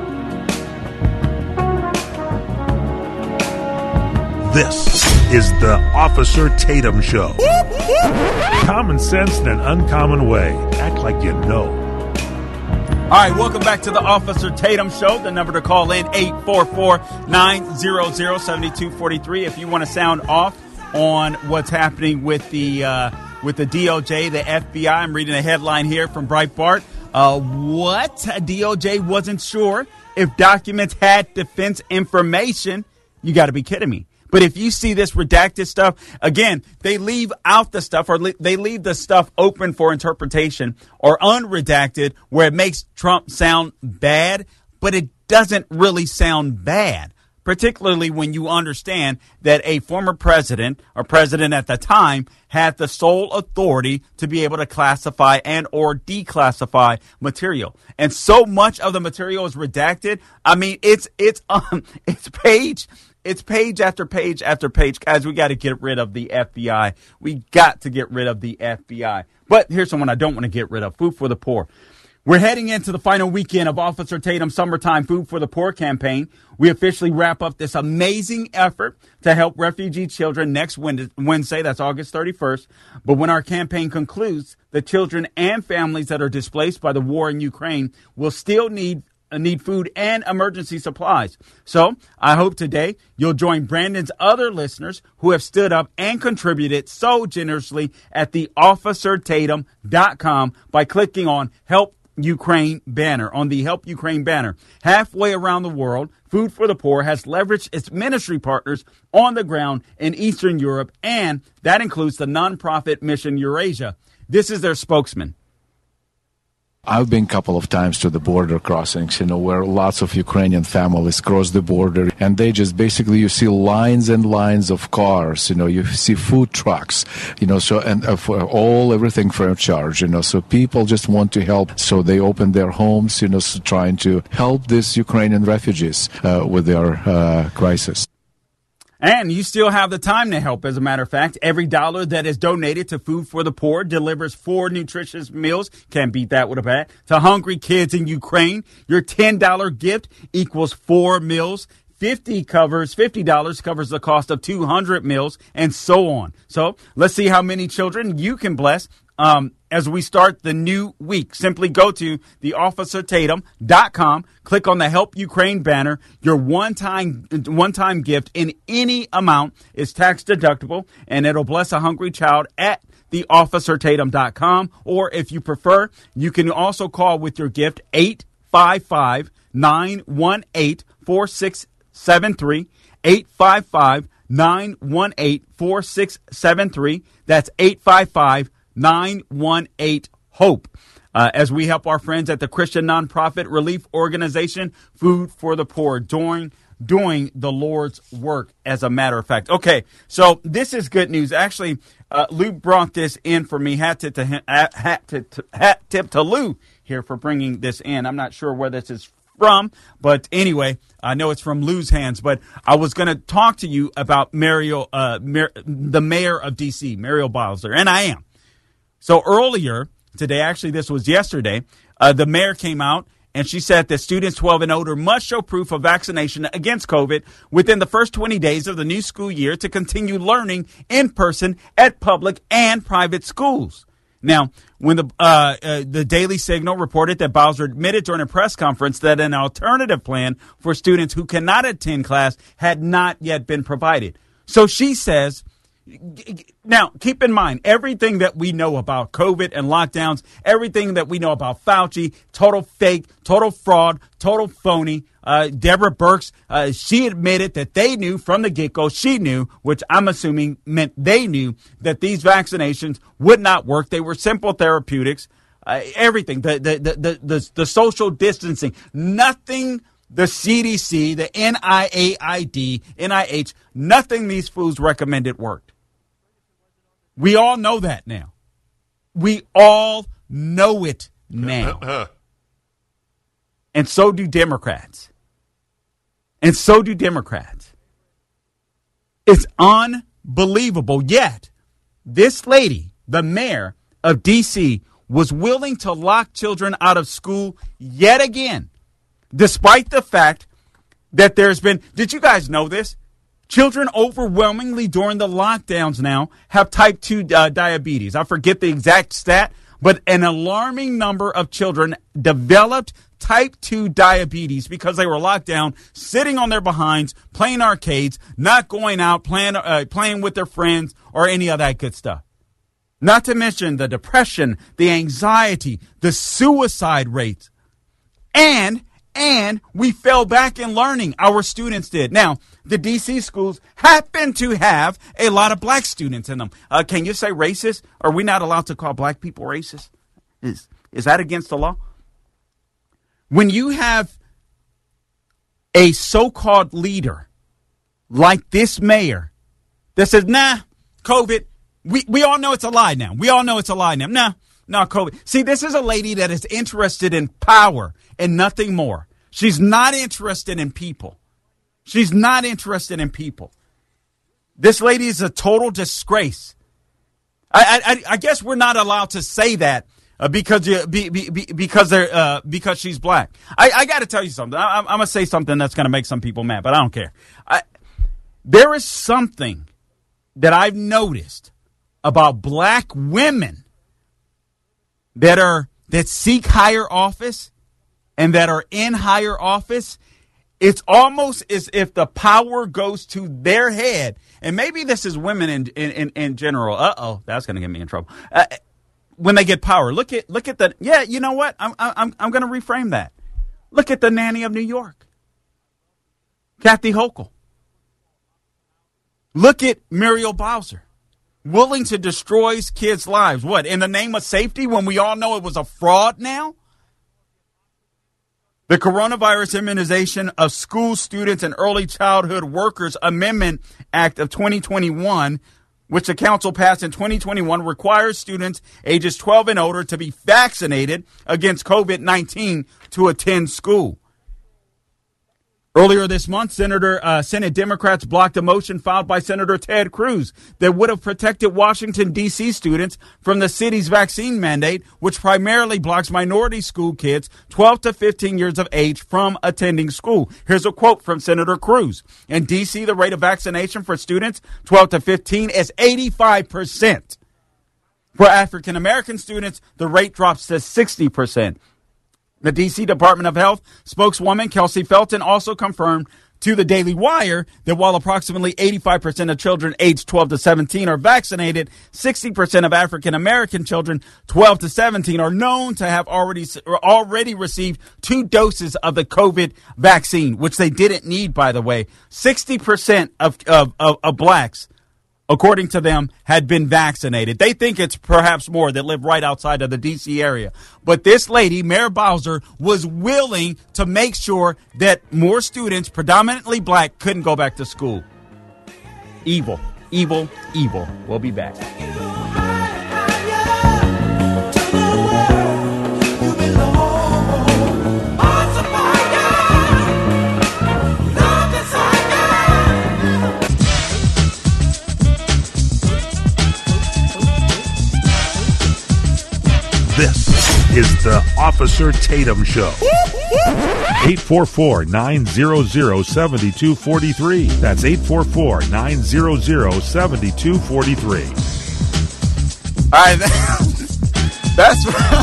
E: This is the Officer Tatum Show. Common sense in an uncommon way. Act like you know.
F: All right, welcome back to the Officer Tatum Show. The number to call in, eight four four, nine hundred, seven two four three. If you want to sound off on what's happening with the uh, with the D O J, the F B I. I'm reading a headline here from Breitbart. Uh, what? D O J wasn't sure if documents had defense information. You got to be kidding me. But if you see this redacted stuff, again, they leave out the stuff or le- they leave the stuff open for interpretation or unredacted where it makes Trump sound bad, but it doesn't really sound bad, particularly when you understand that a former president or president at the time had the sole authority to be able to classify and or declassify material. And so much of the material is redacted. I mean, it's it's um, it's page It's page after page after page. Guys, we got to get rid of the F B I. We got to get rid of the F B I. But here's someone I don't want to get rid of. Food for the poor. We're heading into the final weekend of Officer Tatum's Summertime Food for the Poor campaign. We officially wrap up this amazing effort to help refugee children next Wednesday. That's August thirty-first. But when our campaign concludes, the children and families that are displaced by the war in Ukraine will still need need food and emergency supplies. So I hope today you'll join Brandon's other listeners who have stood up and contributed so generously at the officer tatum dot com by clicking on Help Ukraine banner, on the Help Ukraine banner. Halfway around the world, Food for the Poor has leveraged its ministry partners on the ground in Eastern Europe, and that includes the nonprofit Mission Eurasia. This is their spokesman.
H: I've been a couple of times to the border crossings, you know, where lots of Ukrainian families cross the border, and they just basically, you see lines and lines of cars, you know, you see food trucks, you know, so, and uh, for all, everything free of charge, you know, so people just want to help, so they open their homes, you know, so trying to help these Ukrainian refugees uh, with their uh, crisis.
F: And you still have the time to help. As a matter of fact, every dollar that is donated to Food for the Poor delivers four nutritious meals. Can't beat that with a bat. To hungry kids in Ukraine, your ten dollars gift equals four meals. fifty covers, fifty dollars covers the cost of two hundred meals, and so on. So let's see how many children you can bless um, as we start the new week. Simply go to the officer tatum dot com, click on the Help Ukraine banner. Your one-time one-time gift in any amount is tax deductible, and it'll bless a hungry child at the officer tatum dot com. Or if you prefer, you can also call with your gift eight five five, nine one eight, four six seven three, eight five five, nine one eight, four six seven three. That's eight five five, nine one eight, HOPE. Uh, as we help our friends at the Christian nonprofit relief organization Food for the Poor doing, doing the Lord's work, as a matter of fact. Okay, so this is good news. Actually, uh, Lou brought this in for me. Hat tip to, him, hat, tip to, hat tip to Lou here for bringing this in. I'm not sure where this is from, but anyway, I know it's from Lou's hands. But I was going to talk to you about Mario, uh, Mar- the mayor of D C, Muriel Bowser, and I am. So earlier today, actually this was yesterday, uh, the mayor came out and she said that students twelve and older must show proof of vaccination against COVID within the first twenty days of the new school year to continue learning in person at public and private schools. Now, when the uh, uh, the Daily Signal reported that Bowser admitted during a press conference that an alternative plan for students who cannot attend class had not yet been provided. So she says, now, keep in mind, everything that we know about COVID and lockdowns, everything that we know about Fauci, total fake, total fraud, total phony. Uh, Deborah Birx, uh, she admitted that they knew from the get-go, she knew, which I'm assuming meant they knew, that these vaccinations would not work. They were simple therapeutics, uh, everything, the, the, the, the, the, the social distancing, nothing. The C D C, the N I A I D, N I H, nothing these fools recommended worked. We all know that now. We all know it now. And so do Democrats. And so do Democrats. It's unbelievable. Yet, this lady, the mayor of D C, was willing to lock children out of school yet again, despite the fact that there's been, did you guys know this? Children overwhelmingly during the lockdowns now have type two uh, diabetes. I forget the exact stat, but an alarming number of children developed type two diabetes because they were locked down, sitting on their behinds, playing arcades, not going out, playing, uh, playing with their friends or any of that good stuff. Not to mention the depression, the anxiety, the suicide rates. And And we fell back in learning. Our students did. Now, the D C schools happen to have a lot of black students in them. Uh, can you say racist? Are we not allowed to call black people racist? Is, is that against the law? When you have a so-called leader like this mayor that says, nah, COVID, we, we all know it's a lie now. We all know it's a lie now. Nah. No, COVID. See, this is a lady that is interested in power and nothing more. She's not interested in people. She's not interested in people. This lady is a total disgrace. I, I, I guess we're not allowed to say that uh, because you, be, be, be, because they're uh, because she's black. I, I got to tell you something. I, I'm going to say something that's going to make some people mad, but I don't care. I, there is something that I've noticed about black women that are that seek higher office and that are in higher office. It's almost as if the power goes to their head. And maybe this is women in in, in, in general. Uh-oh, that's going to get me in trouble. Uh, when they get power, look at look at the yeah, you know what? I'm I'm I'm going to reframe that. Look at the nanny of New York, Kathy Hochul. Look at Muriel Bowser, willing to destroy kids' lives. What, in the name of safety when we all know it was a fraud now? The Coronavirus Immunization of School Students and Early Childhood Workers Amendment Act of twenty twenty-one, which the council passed in twenty twenty-one, requires students ages twelve and older to be vaccinated against COVID nineteen to attend school. Earlier this month, Senator uh, Senate Democrats blocked a motion filed by Senator Ted Cruz that would have protected Washington, D C students from the city's vaccine mandate, which primarily blocks minority school kids twelve to fifteen years of age from attending school. Here's a quote from Senator Cruz. In D C, the rate of vaccination for students twelve to fifteen is eighty-five percent. For African American students, the rate drops to sixty percent. The D C Department of Health spokeswoman Kelsey Felton also confirmed to the Daily Wire that while approximately eighty-five percent of children aged twelve to seventeen are vaccinated, sixty percent of African American children twelve to seventeen are known to have already already received two doses of the COVID vaccine, which they didn't need, by the way. sixty percent of, of, of, of blacks, according to them, had been vaccinated. They think it's perhaps more that live right outside of the D C area. But this lady, Mayor Bowser, was willing to make sure that more students, predominantly black, couldn't go back to school. Evil, evil, evil. We'll be back.
E: This is the Officer Tatum Show. eight four four, nine hundred, seven two four three. That's eight four four, nine hundred, seven two four three.
F: All right. That's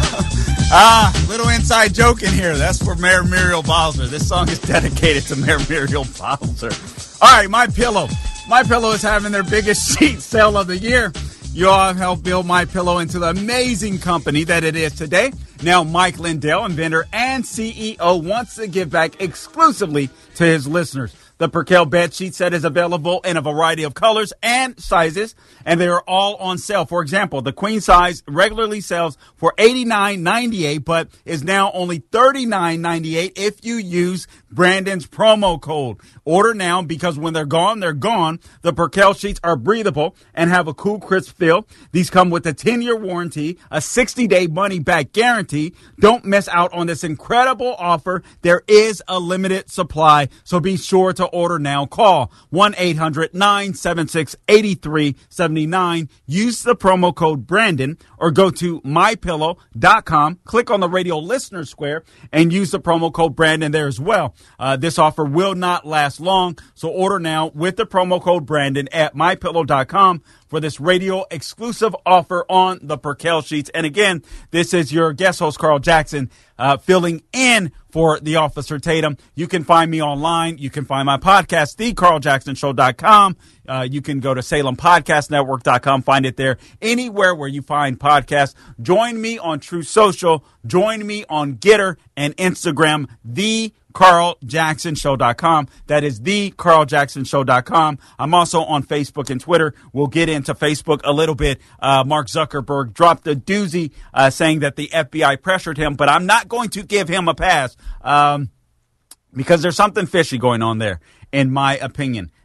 F: ah, little inside joke in here. That's for Mayor Muriel Bowser. This song is dedicated to Mayor Muriel Bowser. All right, My Pillow. My Pillow is having their biggest sheet sale of the year. You all have helped build My Pillow into the amazing company that it is today. Now, Mike Lindell, inventor and C E O, wants to give back exclusively to his listeners. The Percale bed sheet set is available in a variety of colors and sizes, and they are all on sale. For example, the queen size regularly sells for eighty-nine ninety-eight, but is now only thirty-nine ninety-eight if you use Brandon's promo code. Order now because when they're gone, they're gone. The Percale sheets are breathable and have a cool, crisp feel. These come with a ten-year warranty, a sixty-day money-back guarantee. Don't miss out on this incredible offer. There is a limited supply, so be sure to order now. Call one eight hundred, nine seven six, eight three seven nine. Use the promo code Brandon or go to my pillow dot com. Click on the radio listener square and use the promo code Brandon there as well. Uh, this offer will not last long, so order now with the promo code Brandon at my pillow dot com for this radio exclusive offer on the Percale sheets. And again, this is your guest host, Carl Jackson, uh, filling in for the Officer Tatum. You can find me online. You can find my podcast, the carl jackson show dot com. Uh, you can go to salem podcast network dot com, find it there. Anywhere where you find podcasts. Join me on True Social. Join me on Getter and Instagram, the carl jackson show dot com. That is the carl jackson show dot com. I'm also on Facebook and Twitter. We'll get into Facebook a little bit. Uh, Mark Zuckerberg dropped a doozy uh, saying that the F B I pressured him, but I'm not going to give him a pass um, because there's something fishy going on there, in my opinion.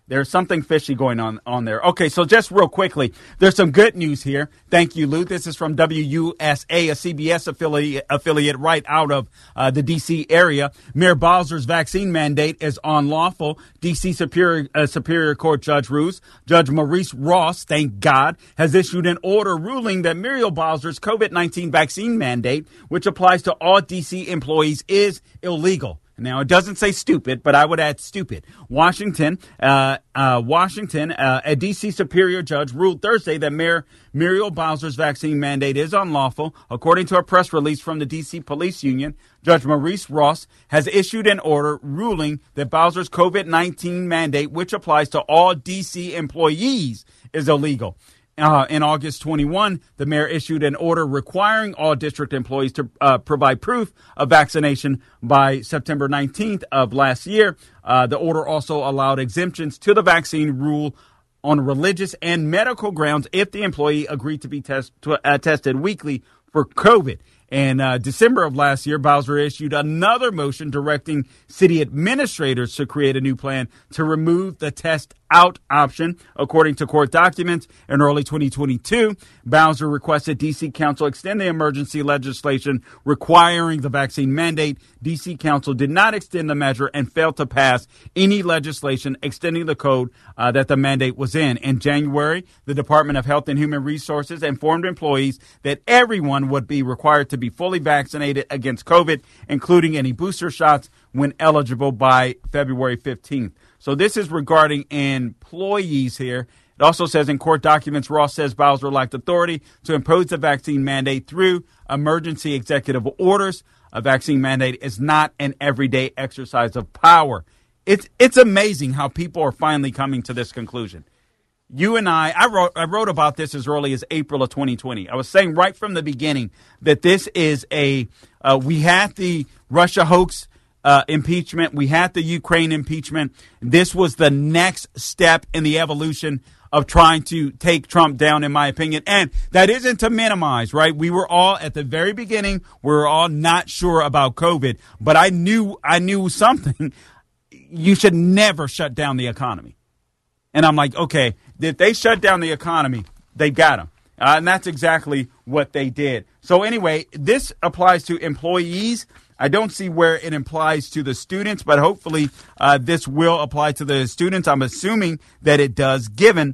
F: There's something fishy going on on there. Okay, so just real quickly, there's some good news here. Thank you, Lou. This is from W U S A, a C B S affiliate, affiliate right out of uh, the D C area. Mayor Bowser's vaccine mandate is unlawful. D C Superior uh, Superior Court Judge rules. Judge Maurice Ross, thank God, has issued an order ruling that Muriel Bowser's COVID nineteen vaccine mandate, which applies to all D C employees, is illegal. Now, it doesn't say stupid, but I would add stupid. Washington, uh, uh, Washington, uh, a D C Superior Judge ruled Thursday that Mayor Muriel Bowser's vaccine mandate is unlawful. According to a press release from the D C Police Union, Judge Maurice Ross has issued an order ruling that Bowser's COVID nineteen mandate, which applies to all D C employees, is illegal. Uh, in August twenty-first, the mayor issued an order requiring all district employees to uh, provide proof of vaccination by September nineteenth of last year. Uh, the order also allowed exemptions to the vaccine rule on religious and medical grounds if the employee agreed to be test, to, uh, tested weekly for COVID. In uh, December of last year, Bowser issued another motion directing city administrators to create a new plan to remove the test out option. According to court documents, in early twenty twenty-two, Bowser requested D C Council extend the emergency legislation requiring the vaccine mandate. D C Council did not extend the measure and failed to pass any legislation extending the code uh, that the mandate was in. In January, the Department of Health and Human Resources informed employees that everyone would be required to be fully vaccinated against COVID, including any booster shots, when eligible by February fifteenth. So this is regarding employees here. It also says in court documents, Ross says Bowser lacked authority to impose the vaccine mandate through emergency executive orders. A vaccine mandate is not an everyday exercise of power. It's it's amazing how people are finally coming to this conclusion. You and I, I wrote, I wrote about this as early as April of twenty twenty. I was saying right from the beginning that this is a, uh, we had the Russia hoax uh, impeachment. We had the Ukraine impeachment. This was the next step in the evolution of trying to take Trump down, in my opinion. And that isn't to minimize, right? We were all at the very beginning, we were all not sure about COVID, but I knew, I knew something. You should never shut down the economy. And I'm like, okay, if they shut down the economy, they got him. Uh, and that's exactly what they did. So anyway, this applies to employees. I don't see where it applies to the students, but hopefully uh, this will apply to the students. I'm assuming that it does, given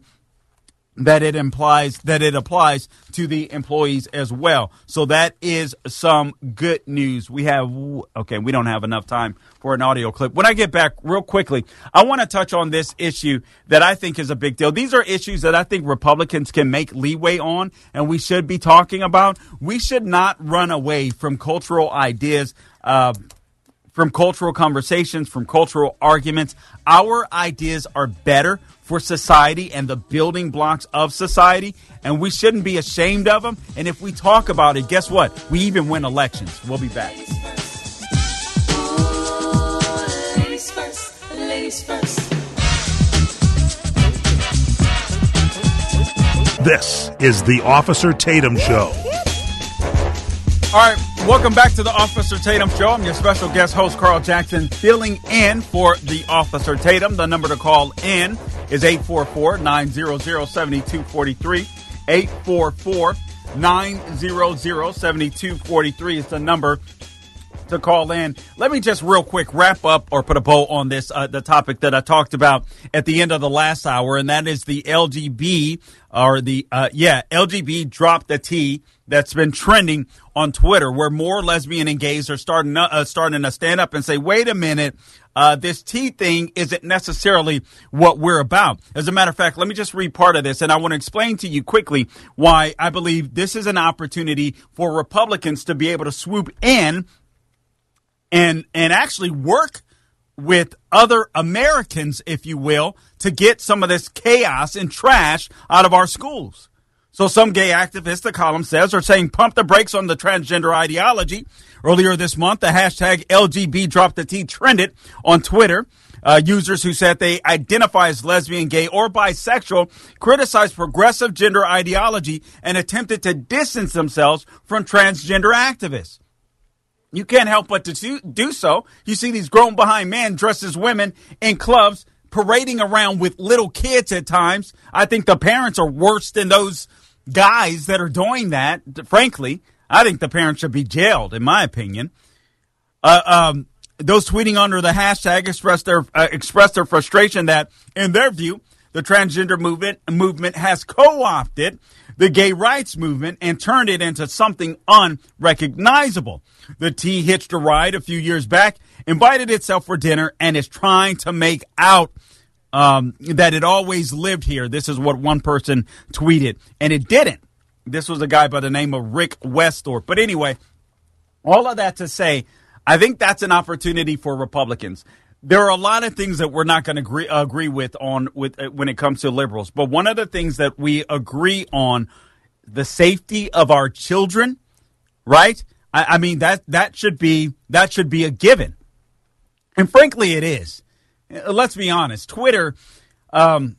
F: that it implies that it applies to the employees as well. So that is some good news. We have, okay, we don't have enough time for an audio clip. When I get back real quickly, I want to touch on this issue that I think is a big deal. These are issues that I think Republicans can make leeway on, and we should be talking about. We should not run away from cultural ideas, uh, from cultural conversations, from cultural arguments. Our ideas are better for society and the building blocks of society, and we shouldn't be ashamed of them. And if we talk about it, guess what? We even win elections. We'll be back.
J: Ladies first, ladies first.
E: This is the Officer Tatum Show.
F: All right, welcome back to the Officer Tatum Show. I'm your special guest host, Carl Jackson, filling in for the Officer Tatum. The number to call in is eight four four, nine hundred, seven two four three. eight four four, nine hundred, seven two four three is the number to call in. Let me just real quick wrap up or put a bow on this, uh, the topic that I talked about at the end of the last hour, and that is the L G B, or the, uh, yeah, L G B drop the T that's been trending on Twitter, where more lesbian and gays are starting, uh, starting to stand up and say, wait a minute, uh, this T thing isn't necessarily what we're about. As a matter of fact, let me just read part of this, and I want to explain to you quickly why I believe this is an opportunity for Republicans to be able to swoop in and and actually work with other Americans, if you will, to get some of this chaos and trash out of our schools. So some gay activists, the column says, are saying pump the brakes on the transgender ideology. Earlier this month, the hashtag L G B drop the T trended on Twitter. Uh, users who said they identify as lesbian, gay, or bisexual criticized progressive gender ideology and attempted to distance themselves from transgender activists. You can't help but to do so. You see these grown behind men dressed as women in clubs parading around with little kids at times. I think the parents are worse than those guys that are doing that. Frankly, I think the parents should be jailed, in my opinion. Uh, um, those tweeting under the hashtag express their uh, express their frustration that, in their view, the transgender movement movement has co-opted the gay rights movement and turned it into something unrecognizable. The T hitched a ride a few years back, invited itself for dinner, and is trying to make out um, that it always lived here. This is what one person tweeted, and it didn't. This was a guy by the name of Rick Westhorpe. But anyway, all of that to say, I think that's an opportunity for Republicans. There are a lot of things that we're not going to agree, agree with on with uh, when it comes to liberals. But one of the things that we agree on, the safety of our children, right? I, I mean, that that should be that should be a given. And frankly, it is. Let's be honest. Twitter, um,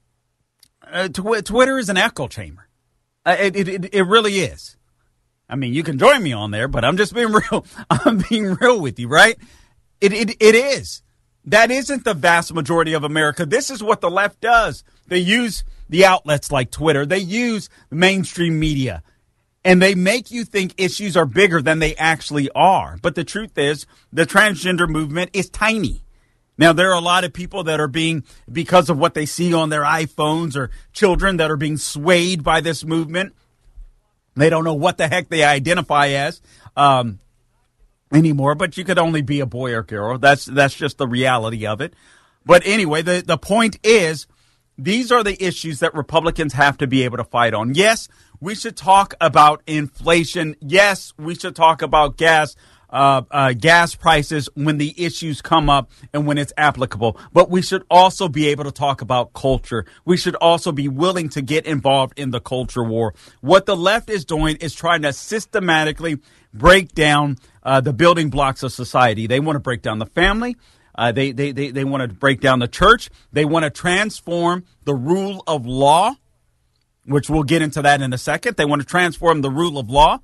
F: uh, tw- Twitter is an echo chamber. Uh, it, it it really is. I mean, you can join me on there, but I'm just being real. I'm being real with you, right? It it it is. That isn't the vast majority of America. This is what the left does. They use the outlets like Twitter. They use mainstream media. And they make you think issues are bigger than they actually are. But the truth is, the transgender movement is tiny. Now, there are a lot of people that are being, because of what they see on their iPhones, or children that are being swayed by this movement. They don't know what the heck they identify as. Um, anymore, but you could only be a boy or girl. That's that's just the reality of it. But anyway, the, the point is, these are the issues that Republicans have to be able to fight on. Yes, we should talk about inflation. Yes, we should talk about gas uh, uh, gas prices when the issues come up and when it's applicable. But we should also be able to talk about culture. We should also be willing to get involved in the culture war. What the left is doing is trying to systematically break down uh, the building blocks of society. They want to break down the family. Uh, they, they, they, they want to break down the church. They want to transform the rule of law, which we'll get into that in a second. They want to transform the rule of law.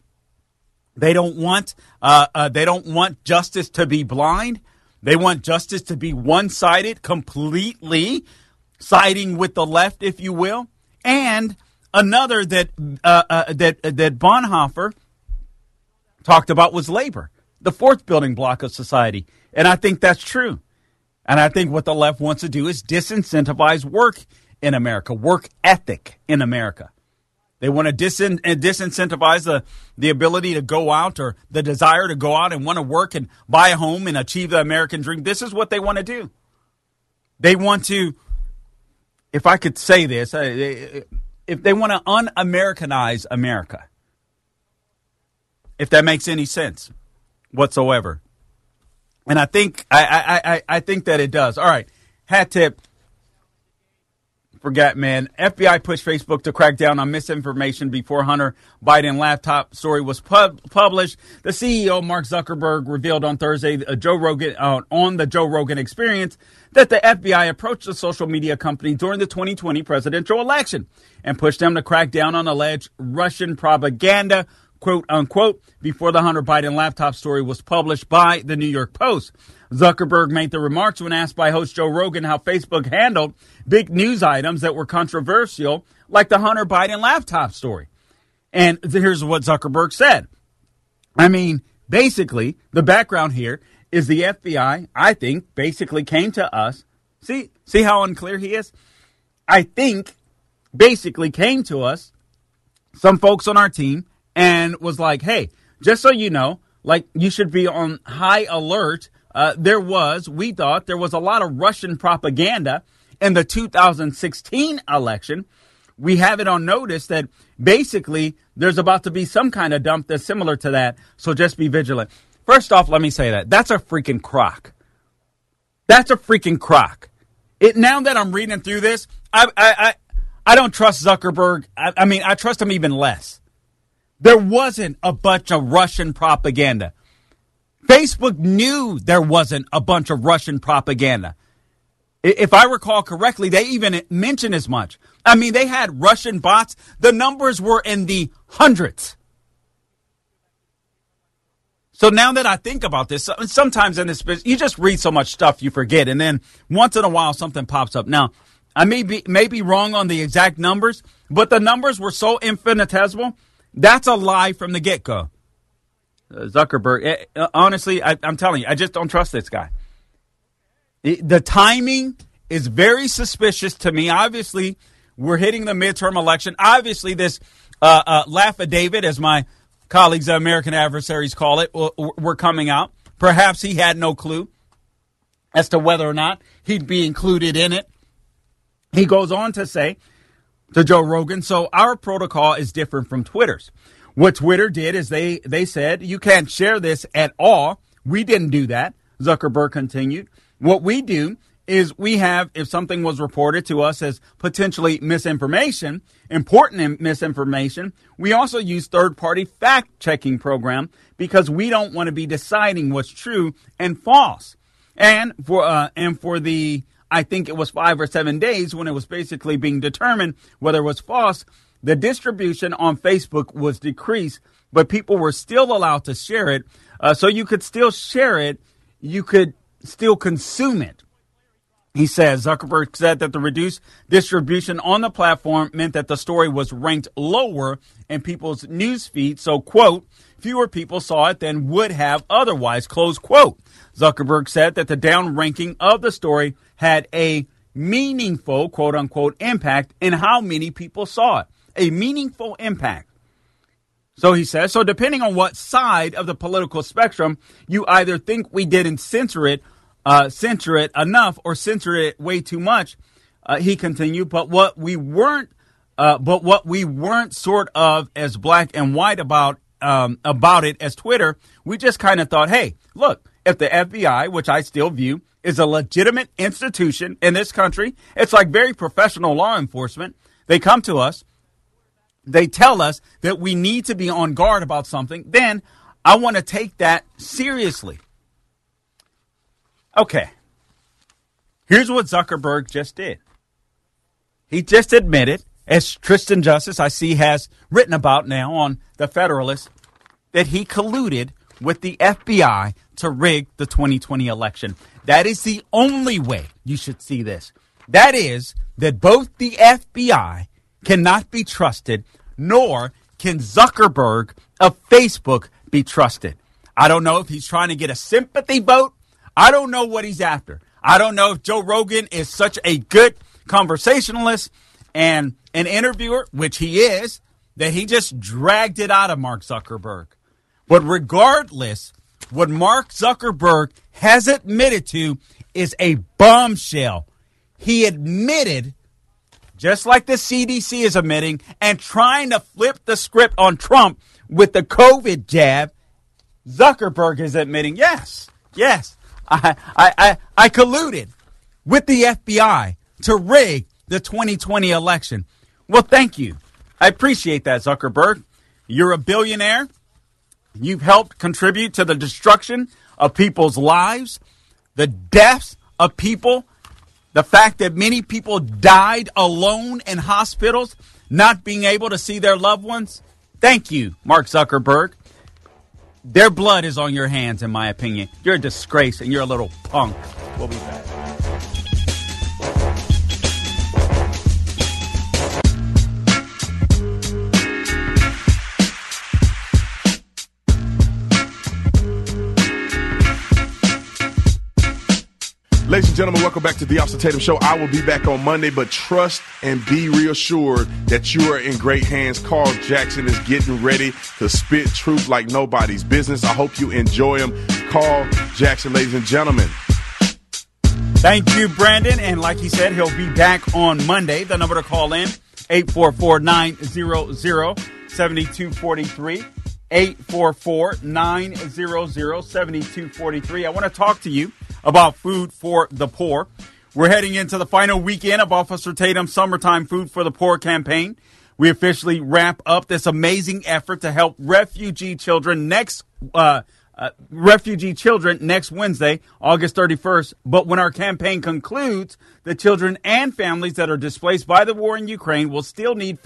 F: They don't want uh, uh, they don't want justice to be blind. They want justice to be one-sided, completely siding with the left, if you will. And another that uh, uh, that that Bonhoeffer talked about was labor, the fourth building block of society. And I think that's true. And I think what the left wants to do is disincentivize work in America, work ethic in America. They want to disin- disincentivize the, the ability to go out, or the desire to go out and want to work and buy a home and achieve the American dream. This is what they want to do. They want to, if I could say this, if they want to un-Americanize America, if that makes any sense whatsoever. And I think I, I, I, I think that it does. All right. Hat tip. Forgot, man. F B I pushed Facebook to crack down on misinformation before Hunter Biden laptop story was pub- published. The C E O, Mark Zuckerberg, revealed on Thursday uh, Joe Rogan uh, on the Joe Rogan Experience that the F B I approached the social media company during the twenty twenty presidential election and pushed them to crack down on alleged Russian propaganda, quote unquote, before the Hunter Biden laptop story was published by the New York Post. Zuckerberg made the remarks when asked by host Joe Rogan how Facebook handled big news items that were controversial, like the Hunter Biden laptop story. And here's what Zuckerberg said. I mean, basically, the background here is the F B I, I think, basically came to us. See, see how unclear he is? I think basically came to us, some folks on our team, and was like, hey, just so you know, like, you should be on high alert. Uh, there was, we thought, there was a lot of Russian propaganda in the two thousand sixteen election. We have it on notice that basically there's about to be some kind of dump that's similar to that. So just be vigilant. First off, let me say that. That's a freaking crock. That's a freaking crock. It, now that I'm reading through this, I I I, I don't trust Zuckerberg. I, I mean, I trust him even less. There wasn't a bunch of Russian propaganda. Facebook knew there wasn't a bunch of Russian propaganda. If I recall correctly, they even mentioned as much. I mean, they had Russian bots. The numbers were in the hundreds. So now that I think about this, sometimes in this business, you just read so much stuff you forget. And then once in a while, something pops up. Now, I may be, may be wrong on the exact numbers, but the numbers were so infinitesimal. That's a lie from the get-go. Uh, Zuckerberg, uh, honestly, I, I'm telling you, I just don't trust this guy. It, the timing is very suspicious to me. Obviously, we're hitting the midterm election. Obviously, this uh, uh, laugh-a-David, as my colleagues, American adversaries call it, were coming out. Perhaps he had no clue as to whether or not he'd be included in it. He goes on to say to Joe Rogan, so our protocol is different from Twitter's. What Twitter did is they, they said, you can't share this at all. We didn't do that, Zuckerberg continued. What we do is we have, if something was reported to us as potentially misinformation, important misinformation, we also use third-party fact-checking program because we don't want to be deciding what's true and false. And for uh, and for the, I think it was five or seven days when it was basically being determined whether it was false, the distribution on Facebook was decreased, but people were still allowed to share it. Uh, so you could still share it. You could still consume it. He says, Zuckerberg said that the reduced distribution on the platform meant that the story was ranked lower in people's news feed. So, quote, fewer people saw it than would have otherwise, close quote. Zuckerberg said that the down ranking of the story had a meaningful, quote unquote, impact in how many people saw it. A meaningful impact. So he says, so depending on what side of the political spectrum you either think we didn't censor it, Uh, censor it enough or censor it way too much, uh, he continued. But what we weren't, uh, but what we weren't sort of as black and white about um, about it as Twitter. We just kind of thought, hey, look, if the F B I, which I still view is a legitimate institution in this country, it's like very professional law enforcement. They come to us, they tell us that we need to be on guard about something. Then I want to take that seriously. Okay, here's what Zuckerberg just did. He just admitted, as Tristan Justice, I see, has written about now on The Federalist, that he colluded with the F B I to rig the twenty twenty election. That is the only way you should see this. That is that both the F B I cannot be trusted, nor can Zuckerberg of Facebook be trusted. I don't know if he's trying to get a sympathy vote. I don't know what he's after. I don't know if Joe Rogan is such a good conversationalist and an interviewer, which he is, that he just dragged it out of Mark Zuckerberg. But regardless, what Mark Zuckerberg has admitted to is a bombshell. He admitted, just like the C D C is admitting, and trying to flip the script on Trump with the COVID jab, Zuckerberg is admitting, yes, yes. I, I, I, I colluded with the F B I to rig the twenty twenty election. Well, thank you. I appreciate that, Zuckerberg. You're a billionaire. You've helped contribute to the destruction of people's lives, the deaths of people, the fact that many people died alone in hospitals, not being able to see their loved ones. Thank you, Mark Zuckerberg. Their blood is on your hands, in my opinion. You're a disgrace, and you're a little punk. We'll be back.
D: Ladies and gentlemen, welcome back to the Officer Tatum Show. I will be back on Monday, but trust and be reassured that you are in great hands. Carl Jackson is getting ready to spit truth like nobody's business. I hope you enjoy him. Carl Jackson, ladies and gentlemen.
F: Thank you, Brandon. And like he said, he'll be back on Monday. The number to call in, eight four four, nine zero zero, seven two four three. eight four four, nine zero zero, seven two four three. I want to talk to you about food for the poor. We're heading into the final weekend of Officer Tatum's Summertime Food for the Poor campaign. We officially wrap up this amazing effort to help refugee children next uh, uh, refugee children next Wednesday, August thirty-first. But when our campaign concludes, the children and families that are displaced by the war in Ukraine will still need food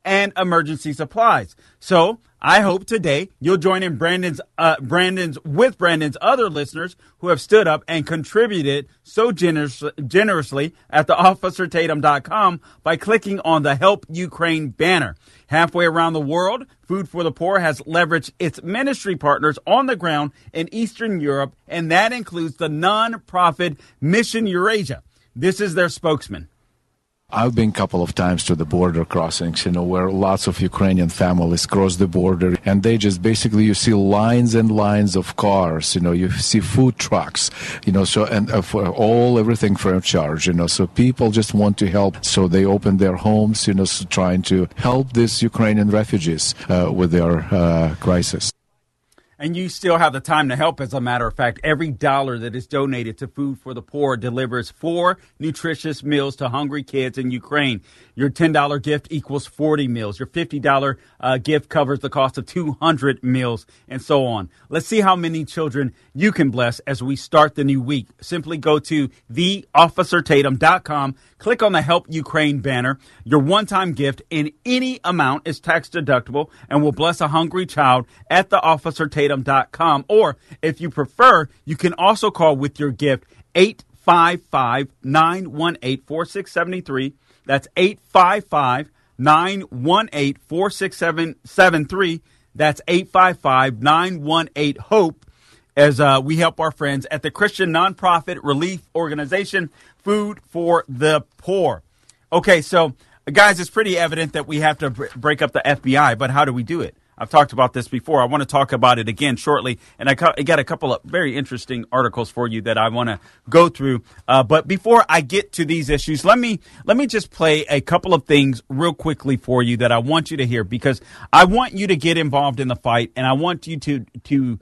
F: and emergency supplies. So I hope today you'll join in Brandon's, uh, Brandon's with Brandon's other listeners who have stood up and contributed so generous, generously at the officer tatum dot com by clicking on the Help Ukraine banner. Halfway around the world, Food for the Poor has leveraged its ministry partners on the ground in Eastern Europe, and that includes the non-profit Mission Eurasia. This is their spokesman.
H: I've been a couple of times to the border crossings, you know, where lots of Ukrainian families cross the border, and they just basically, you see lines and lines of cars, you know, you see food trucks, you know, so, and uh, for all, everything free of charge, you know, so people just want to help, so they open their homes, you know, so trying to help these Ukrainian refugees uh, with their uh, crisis.
F: And you still have the time to help. As a matter of fact, every dollar that is donated to Food for the Poor delivers four nutritious meals to hungry kids in Ukraine. Your ten dollars gift equals forty meals. Your fifty dollars uh, gift covers the cost of two hundred meals, and so on. Let's see how many children you can bless as we start the new week. Simply go to the officer tatum dot com, click on the Help Ukraine banner. Your one-time gift in any amount is tax deductible and will bless a hungry child at the officer tatum dot com. Or if you prefer, you can also call with your gift eight five five, nine one eight, four six seven three. That's eight five five, nine one eight, four six seven three. That's eight five five, nine one eight, HOPE, as uh, we help our friends at the Christian nonprofit relief organization Food for the Poor. Okay, so guys, it's pretty evident that we have to br- break up the F B I, but how do we do it? I've talked about this before. I want to talk about it again shortly, and I got a couple of very interesting articles for you that I want to go through. Uh, but before I get to these issues, let me let me just play a couple of things real quickly for you that I want you to hear, because I want you to get involved in the fight, and I want you to to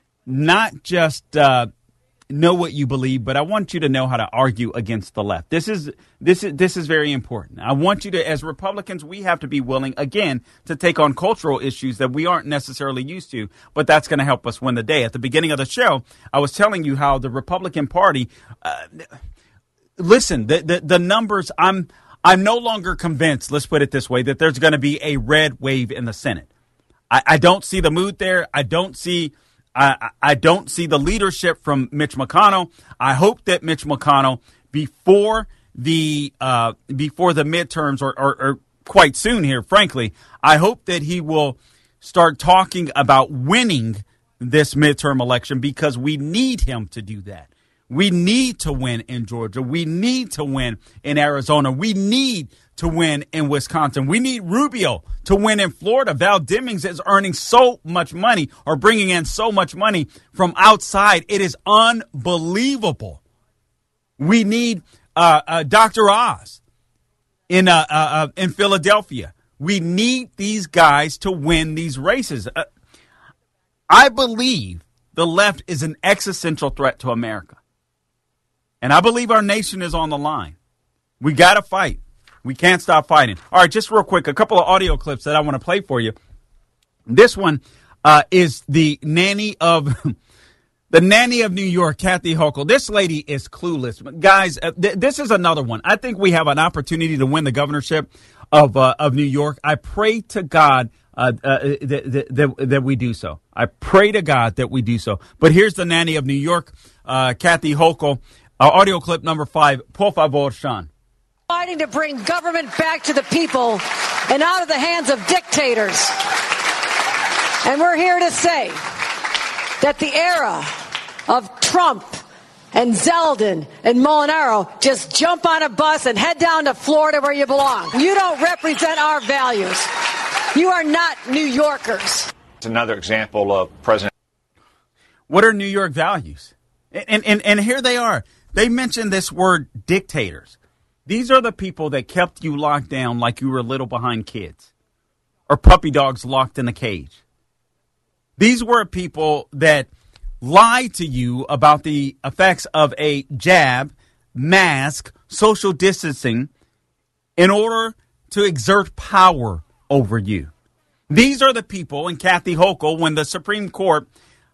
F: not just uh, know what you believe, but I want you to know how to argue against the left. This is this is this is very important. I want you to, as Republicans, we have to be willing again to take on cultural issues that we aren't necessarily used to, but that's going to help us win the day. At the beginning of the show, I was telling you how the Republican Party. Uh, listen, the, the the numbers. I'm I'm no longer convinced. Let's put it this way: that there's going to be a red wave in the Senate. I, I don't see the mood there. I don't see. I, I don't see the leadership from Mitch McConnell. I hope that Mitch McConnell, before the uh, before the midterms, or, or, or quite soon here, frankly, I hope that he will start talking about winning this midterm election, because we need him to do that. We need to win in Georgia. We need to win in Arizona. We need to win in Wisconsin. We need Rubio to win in Florida. Val Demings is earning so much money, or bringing in so much money from outside. It is unbelievable. We need uh, uh, Doctor Oz in uh, uh, uh, in Philadelphia. We need these guys to win these races. Uh, I believe the left is an existential threat to America. And I believe our nation is on the line. We got to fight. We can't stop fighting. All right, just real quick, a couple of audio clips that I want to play for you. This one uh, is the nanny of the nanny of New York, Kathy Hochul. This lady is clueless. Guys, uh, th- this is another one. I think we have an opportunity to win the governorship of uh, of New York. I pray to God uh, uh, that, that, that we do so. I pray to God that we do so. But here's the nanny of New York, uh, Kathy Hochul. Uh, audio clip number five. Por favor, Sean.
K: Fighting to bring government back to the people and out of the hands of dictators. And we're here to say that the era of Trump and Zeldin and Molinaro, just jump on a bus and head down to Florida where you belong. You don't represent our values. You are not New Yorkers.
G: It's another example of President.
F: What are New York values? And, and, and here they are. They mentioned this word dictators. These are the people that kept you locked down like you were little behind kids, or puppy dogs locked in a cage. These were people that lied to you about the effects of a jab, mask, social distancing in order to exert power over you. These are the people, and Kathy Hochul, when the Supreme Court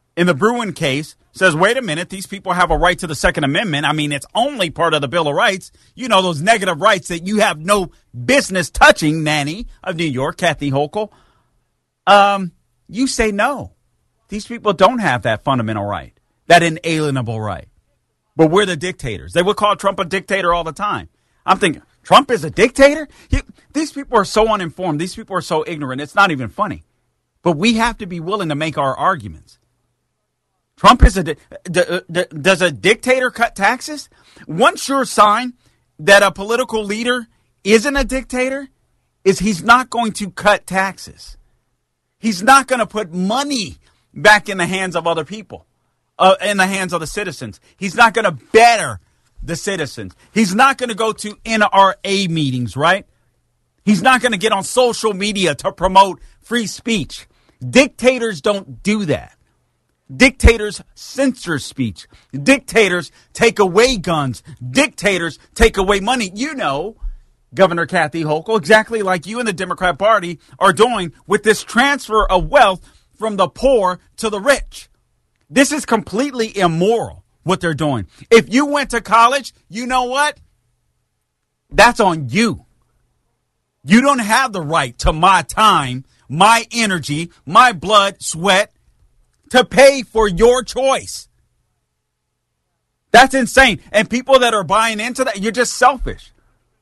F: in the Bruen case says, wait a minute, these people have a right to the Second Amendment. I mean, it's only part of the Bill of Rights. You know, those negative rights that you have no business touching, Nanny of New York, Kathy Hochul. Um, you say no. These people don't have that fundamental right, that inalienable right. But we're the dictators. They would call Trump a dictator all the time. I'm thinking, Trump is a dictator? He, these people are so uninformed. These people are so ignorant. It's not even funny. But we have to be willing to make our arguments. Trump is a, di- d- d- does a dictator cut taxes? One sure sign that a political leader isn't a dictator is he's not going to cut taxes. He's not going to put money back in the hands of other people, uh, in the hands of the citizens. He's not going to better the citizens. He's not going to go to N R A meetings, right? He's not going to get on social media to promote free speech. Dictators don't do that. Dictators censor speech. Dictators take away guns. Dictators take away money. You know, Governor Kathy Hochul, exactly like you and the Democrat Party are doing with this transfer of wealth from the poor to the rich. This is completely immoral, what they're doing. If you went to college, you know what? That's on you. You don't have the right to my time, my energy, my blood, sweat, to pay for your choice. That's insane. And people that are buying into that, you're just selfish.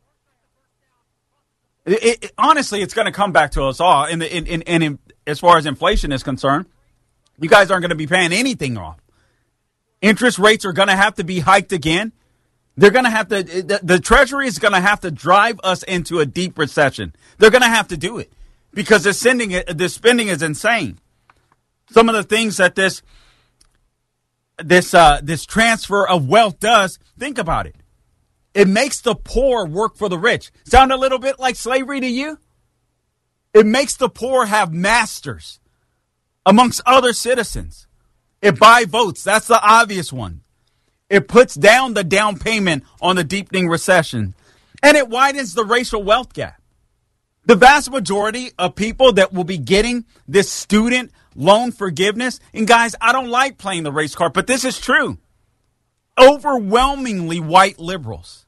F: It, it, honestly, it's going to come back to us all. And in, in, in, in, as far as inflation is concerned, you guys aren't going to be paying anything off. Interest rates are going to have to be hiked again. They're going to have to, the, the Treasury is going to have to drive us into a deep recession. They're going to have to do it because the spending, the spending is insane. Some of the things that this this uh, this transfer of wealth does, think about it. It makes the poor work for the rich. Sound a little bit like slavery to you? It makes the poor have masters amongst other citizens. It buys votes. That's the obvious one. It puts down the down payment on the deepening recession. And it widens the racial wealth gap. The vast majority of people that will be getting this student loan forgiveness, and guys, I don't like playing the race card, but this is true. Overwhelmingly white liberals.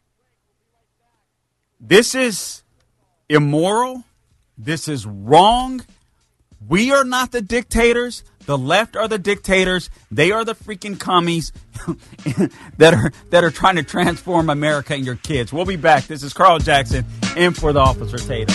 F: This is immoral. This is wrong. We are not the dictators. The left are the dictators. They are the freaking commies that are that are trying to transform America and your kids. We'll be back. This is Carl Jackson in for the Officer Tatum.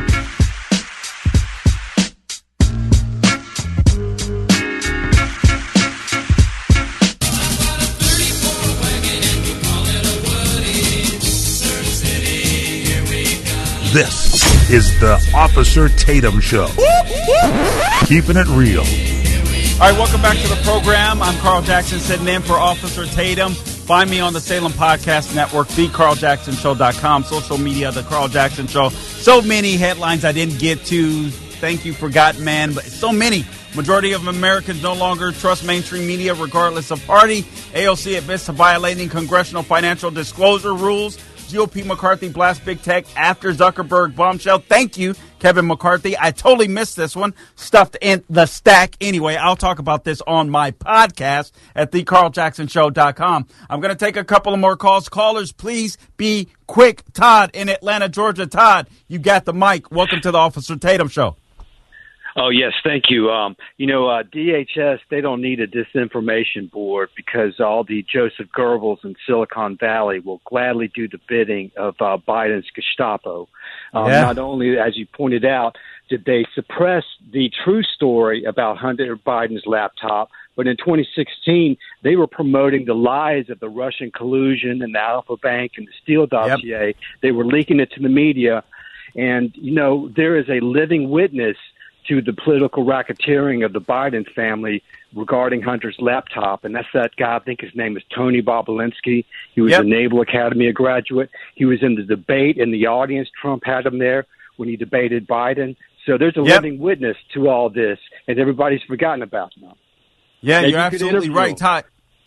E: This is the Officer Tatum Show. Keeping it real.
F: All right, welcome back to the program. I'm Carl Jackson sitting in for Officer Tatum. Find me on the Salem Podcast Network, the carl jackson show dot com, social media, The Carl Jackson Show. So many headlines I didn't get to. Thank you, Forgotten Man, but so many. Majority of Americans no longer trust mainstream media regardless of party. A O C admits to violating congressional financial disclosure rules. G O P McCarthy blasts big tech after Zuckerberg bombshell. Thank you, Kevin McCarthy. I totally missed this one. Stuffed in the stack. Anyway, I'll talk about this on my podcast at the carl jackson show dot com. I'm going to take a couple of more calls. Callers, please be quick. Todd in Atlanta, Georgia. Todd, you got the mic. Welcome to the Officer Tatum Show.
L: Oh, yes, thank you. Um, you know, uh, D H S, they don't need a disinformation board because all the Joseph Goebbels in Silicon Valley will gladly do the bidding of uh, Biden's Gestapo. Um, yeah. Not only, as you pointed out, did they suppress the true story about Hunter Biden's laptop, but in twenty sixteen, they were promoting the lies of the Russian collusion and the Alpha Bank and the Steele dossier. Yep. They were leaking it to the media. And, you know, there is a living witness to the political racketeering of the Biden family regarding Hunter's laptop, and that's that guy, I think his name is Tony Bobolinsky. He was yep. a Naval Academy graduate. He was in the debate in the audience. Trump had him there when he debated Biden. So there's a yep. living witness to all this, and everybody's forgotten about him.
F: Yeah, now, you're you absolutely right, Todd.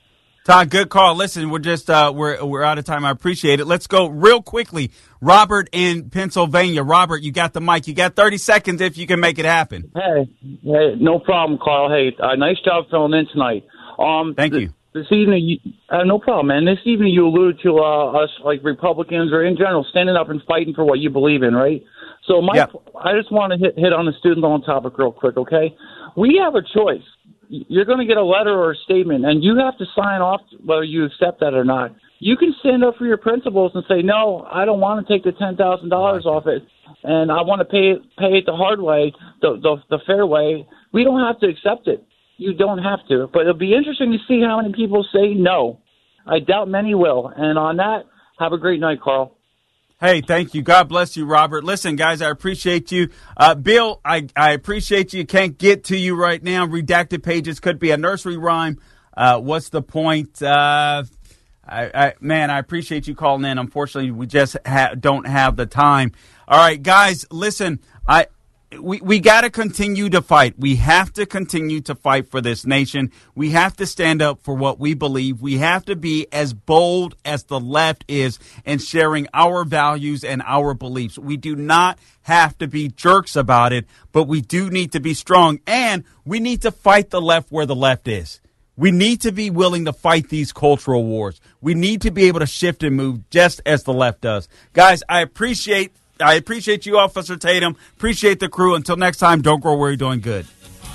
F: Todd, good call. Listen, we're just uh, we're we're out of time. I appreciate it. Let's go real quickly. Robert in Pennsylvania. Robert, you got the mic. You got thirty seconds if you can make it happen.
M: Hey, hey, no problem, Carl. Hey, uh, nice job filling in tonight. Um,
F: Thank
M: th-
F: you.
M: This evening, you, uh, no problem, man. This evening, you alluded to uh, us, like Republicans or in general, standing up and fighting for what you believe in, right? So, Mike, yep. I just want to hit hit on the student loan topic real quick, okay? We have a choice. You're going to get a letter or a statement, and you have to sign off whether you accept that or not. You can stand up for your principles and say, no, I don't want to take the ten thousand dollars off it, and I want to pay it, pay it the hard way, the, the the fair way. We don't have to accept it. You don't have to. But it'll be interesting to see how many people say no. I doubt many will. And on that, have a great night, Carl.
F: Hey, thank you. God bless you, Robert. Listen, guys, I appreciate you. Uh, Bill, I, I appreciate you. Can't get to you right now. Redacted pages could be a nursery rhyme. Uh, what's the point? Uh, I, I, man, I appreciate you calling in. Unfortunately, we just ha- don't have the time. All right, guys, listen, I... We we got to continue to fight. We have to continue to fight for this nation. We have to stand up for what we believe. We have to be as bold as the left is in sharing our values and our beliefs. We do not have to be jerks about it, but we do need to be strong, and we need to fight the left where the left is. We need to be willing to fight these cultural wars. We need to be able to shift and move just as the left does. Guys, I appreciate I appreciate you, Officer Tatum. Appreciate the crew. Until next time, don't grow weary doing good.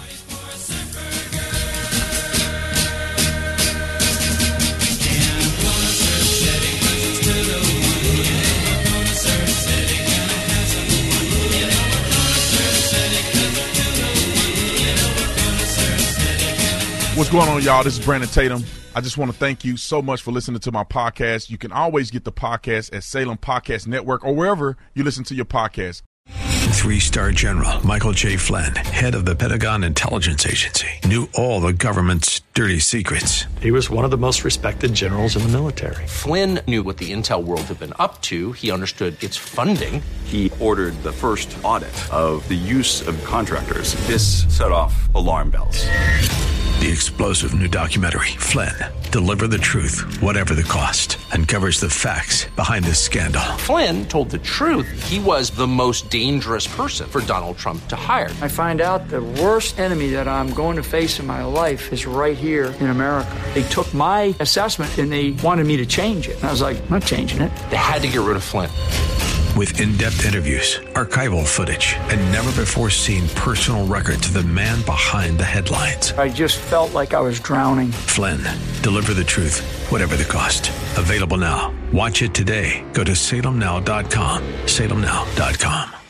D: What's going on, y'all? This is Brandon Tatum. I just want to thank you so much for listening to my podcast. You can always get the podcast at Salem Podcast Network or wherever you listen to your podcast.
A: Three-star General Michael J. Flynn, head of the Pentagon Intelligence Agency, knew all the government's dirty secrets.
N: He was one of the most respected generals in the military.
B: Flynn knew what the intel world had been up to. He understood its funding.
C: He ordered the first audit of the use of contractors. This set off alarm bells.
A: The explosive new documentary, Flynn, Deliver the Truth, Whatever the Cost, uncovers the facts behind this scandal.
B: Flynn told the truth. He was the most dangerous person for Donald Trump to hire.
O: I find out the worst enemy that I'm going to face in my life is right here in America. They took my assessment and they wanted me to change it. And I was like, I'm not changing it.
B: They had to get rid of Flynn.
A: With in-depth interviews, archival footage, and never-before-seen personal records of the man behind the headlines.
O: I just felt like I was drowning.
A: Flynn, Deliver the Truth, Whatever the Cost. Available now. Watch it today. Go to salem now dot com. salem now dot com.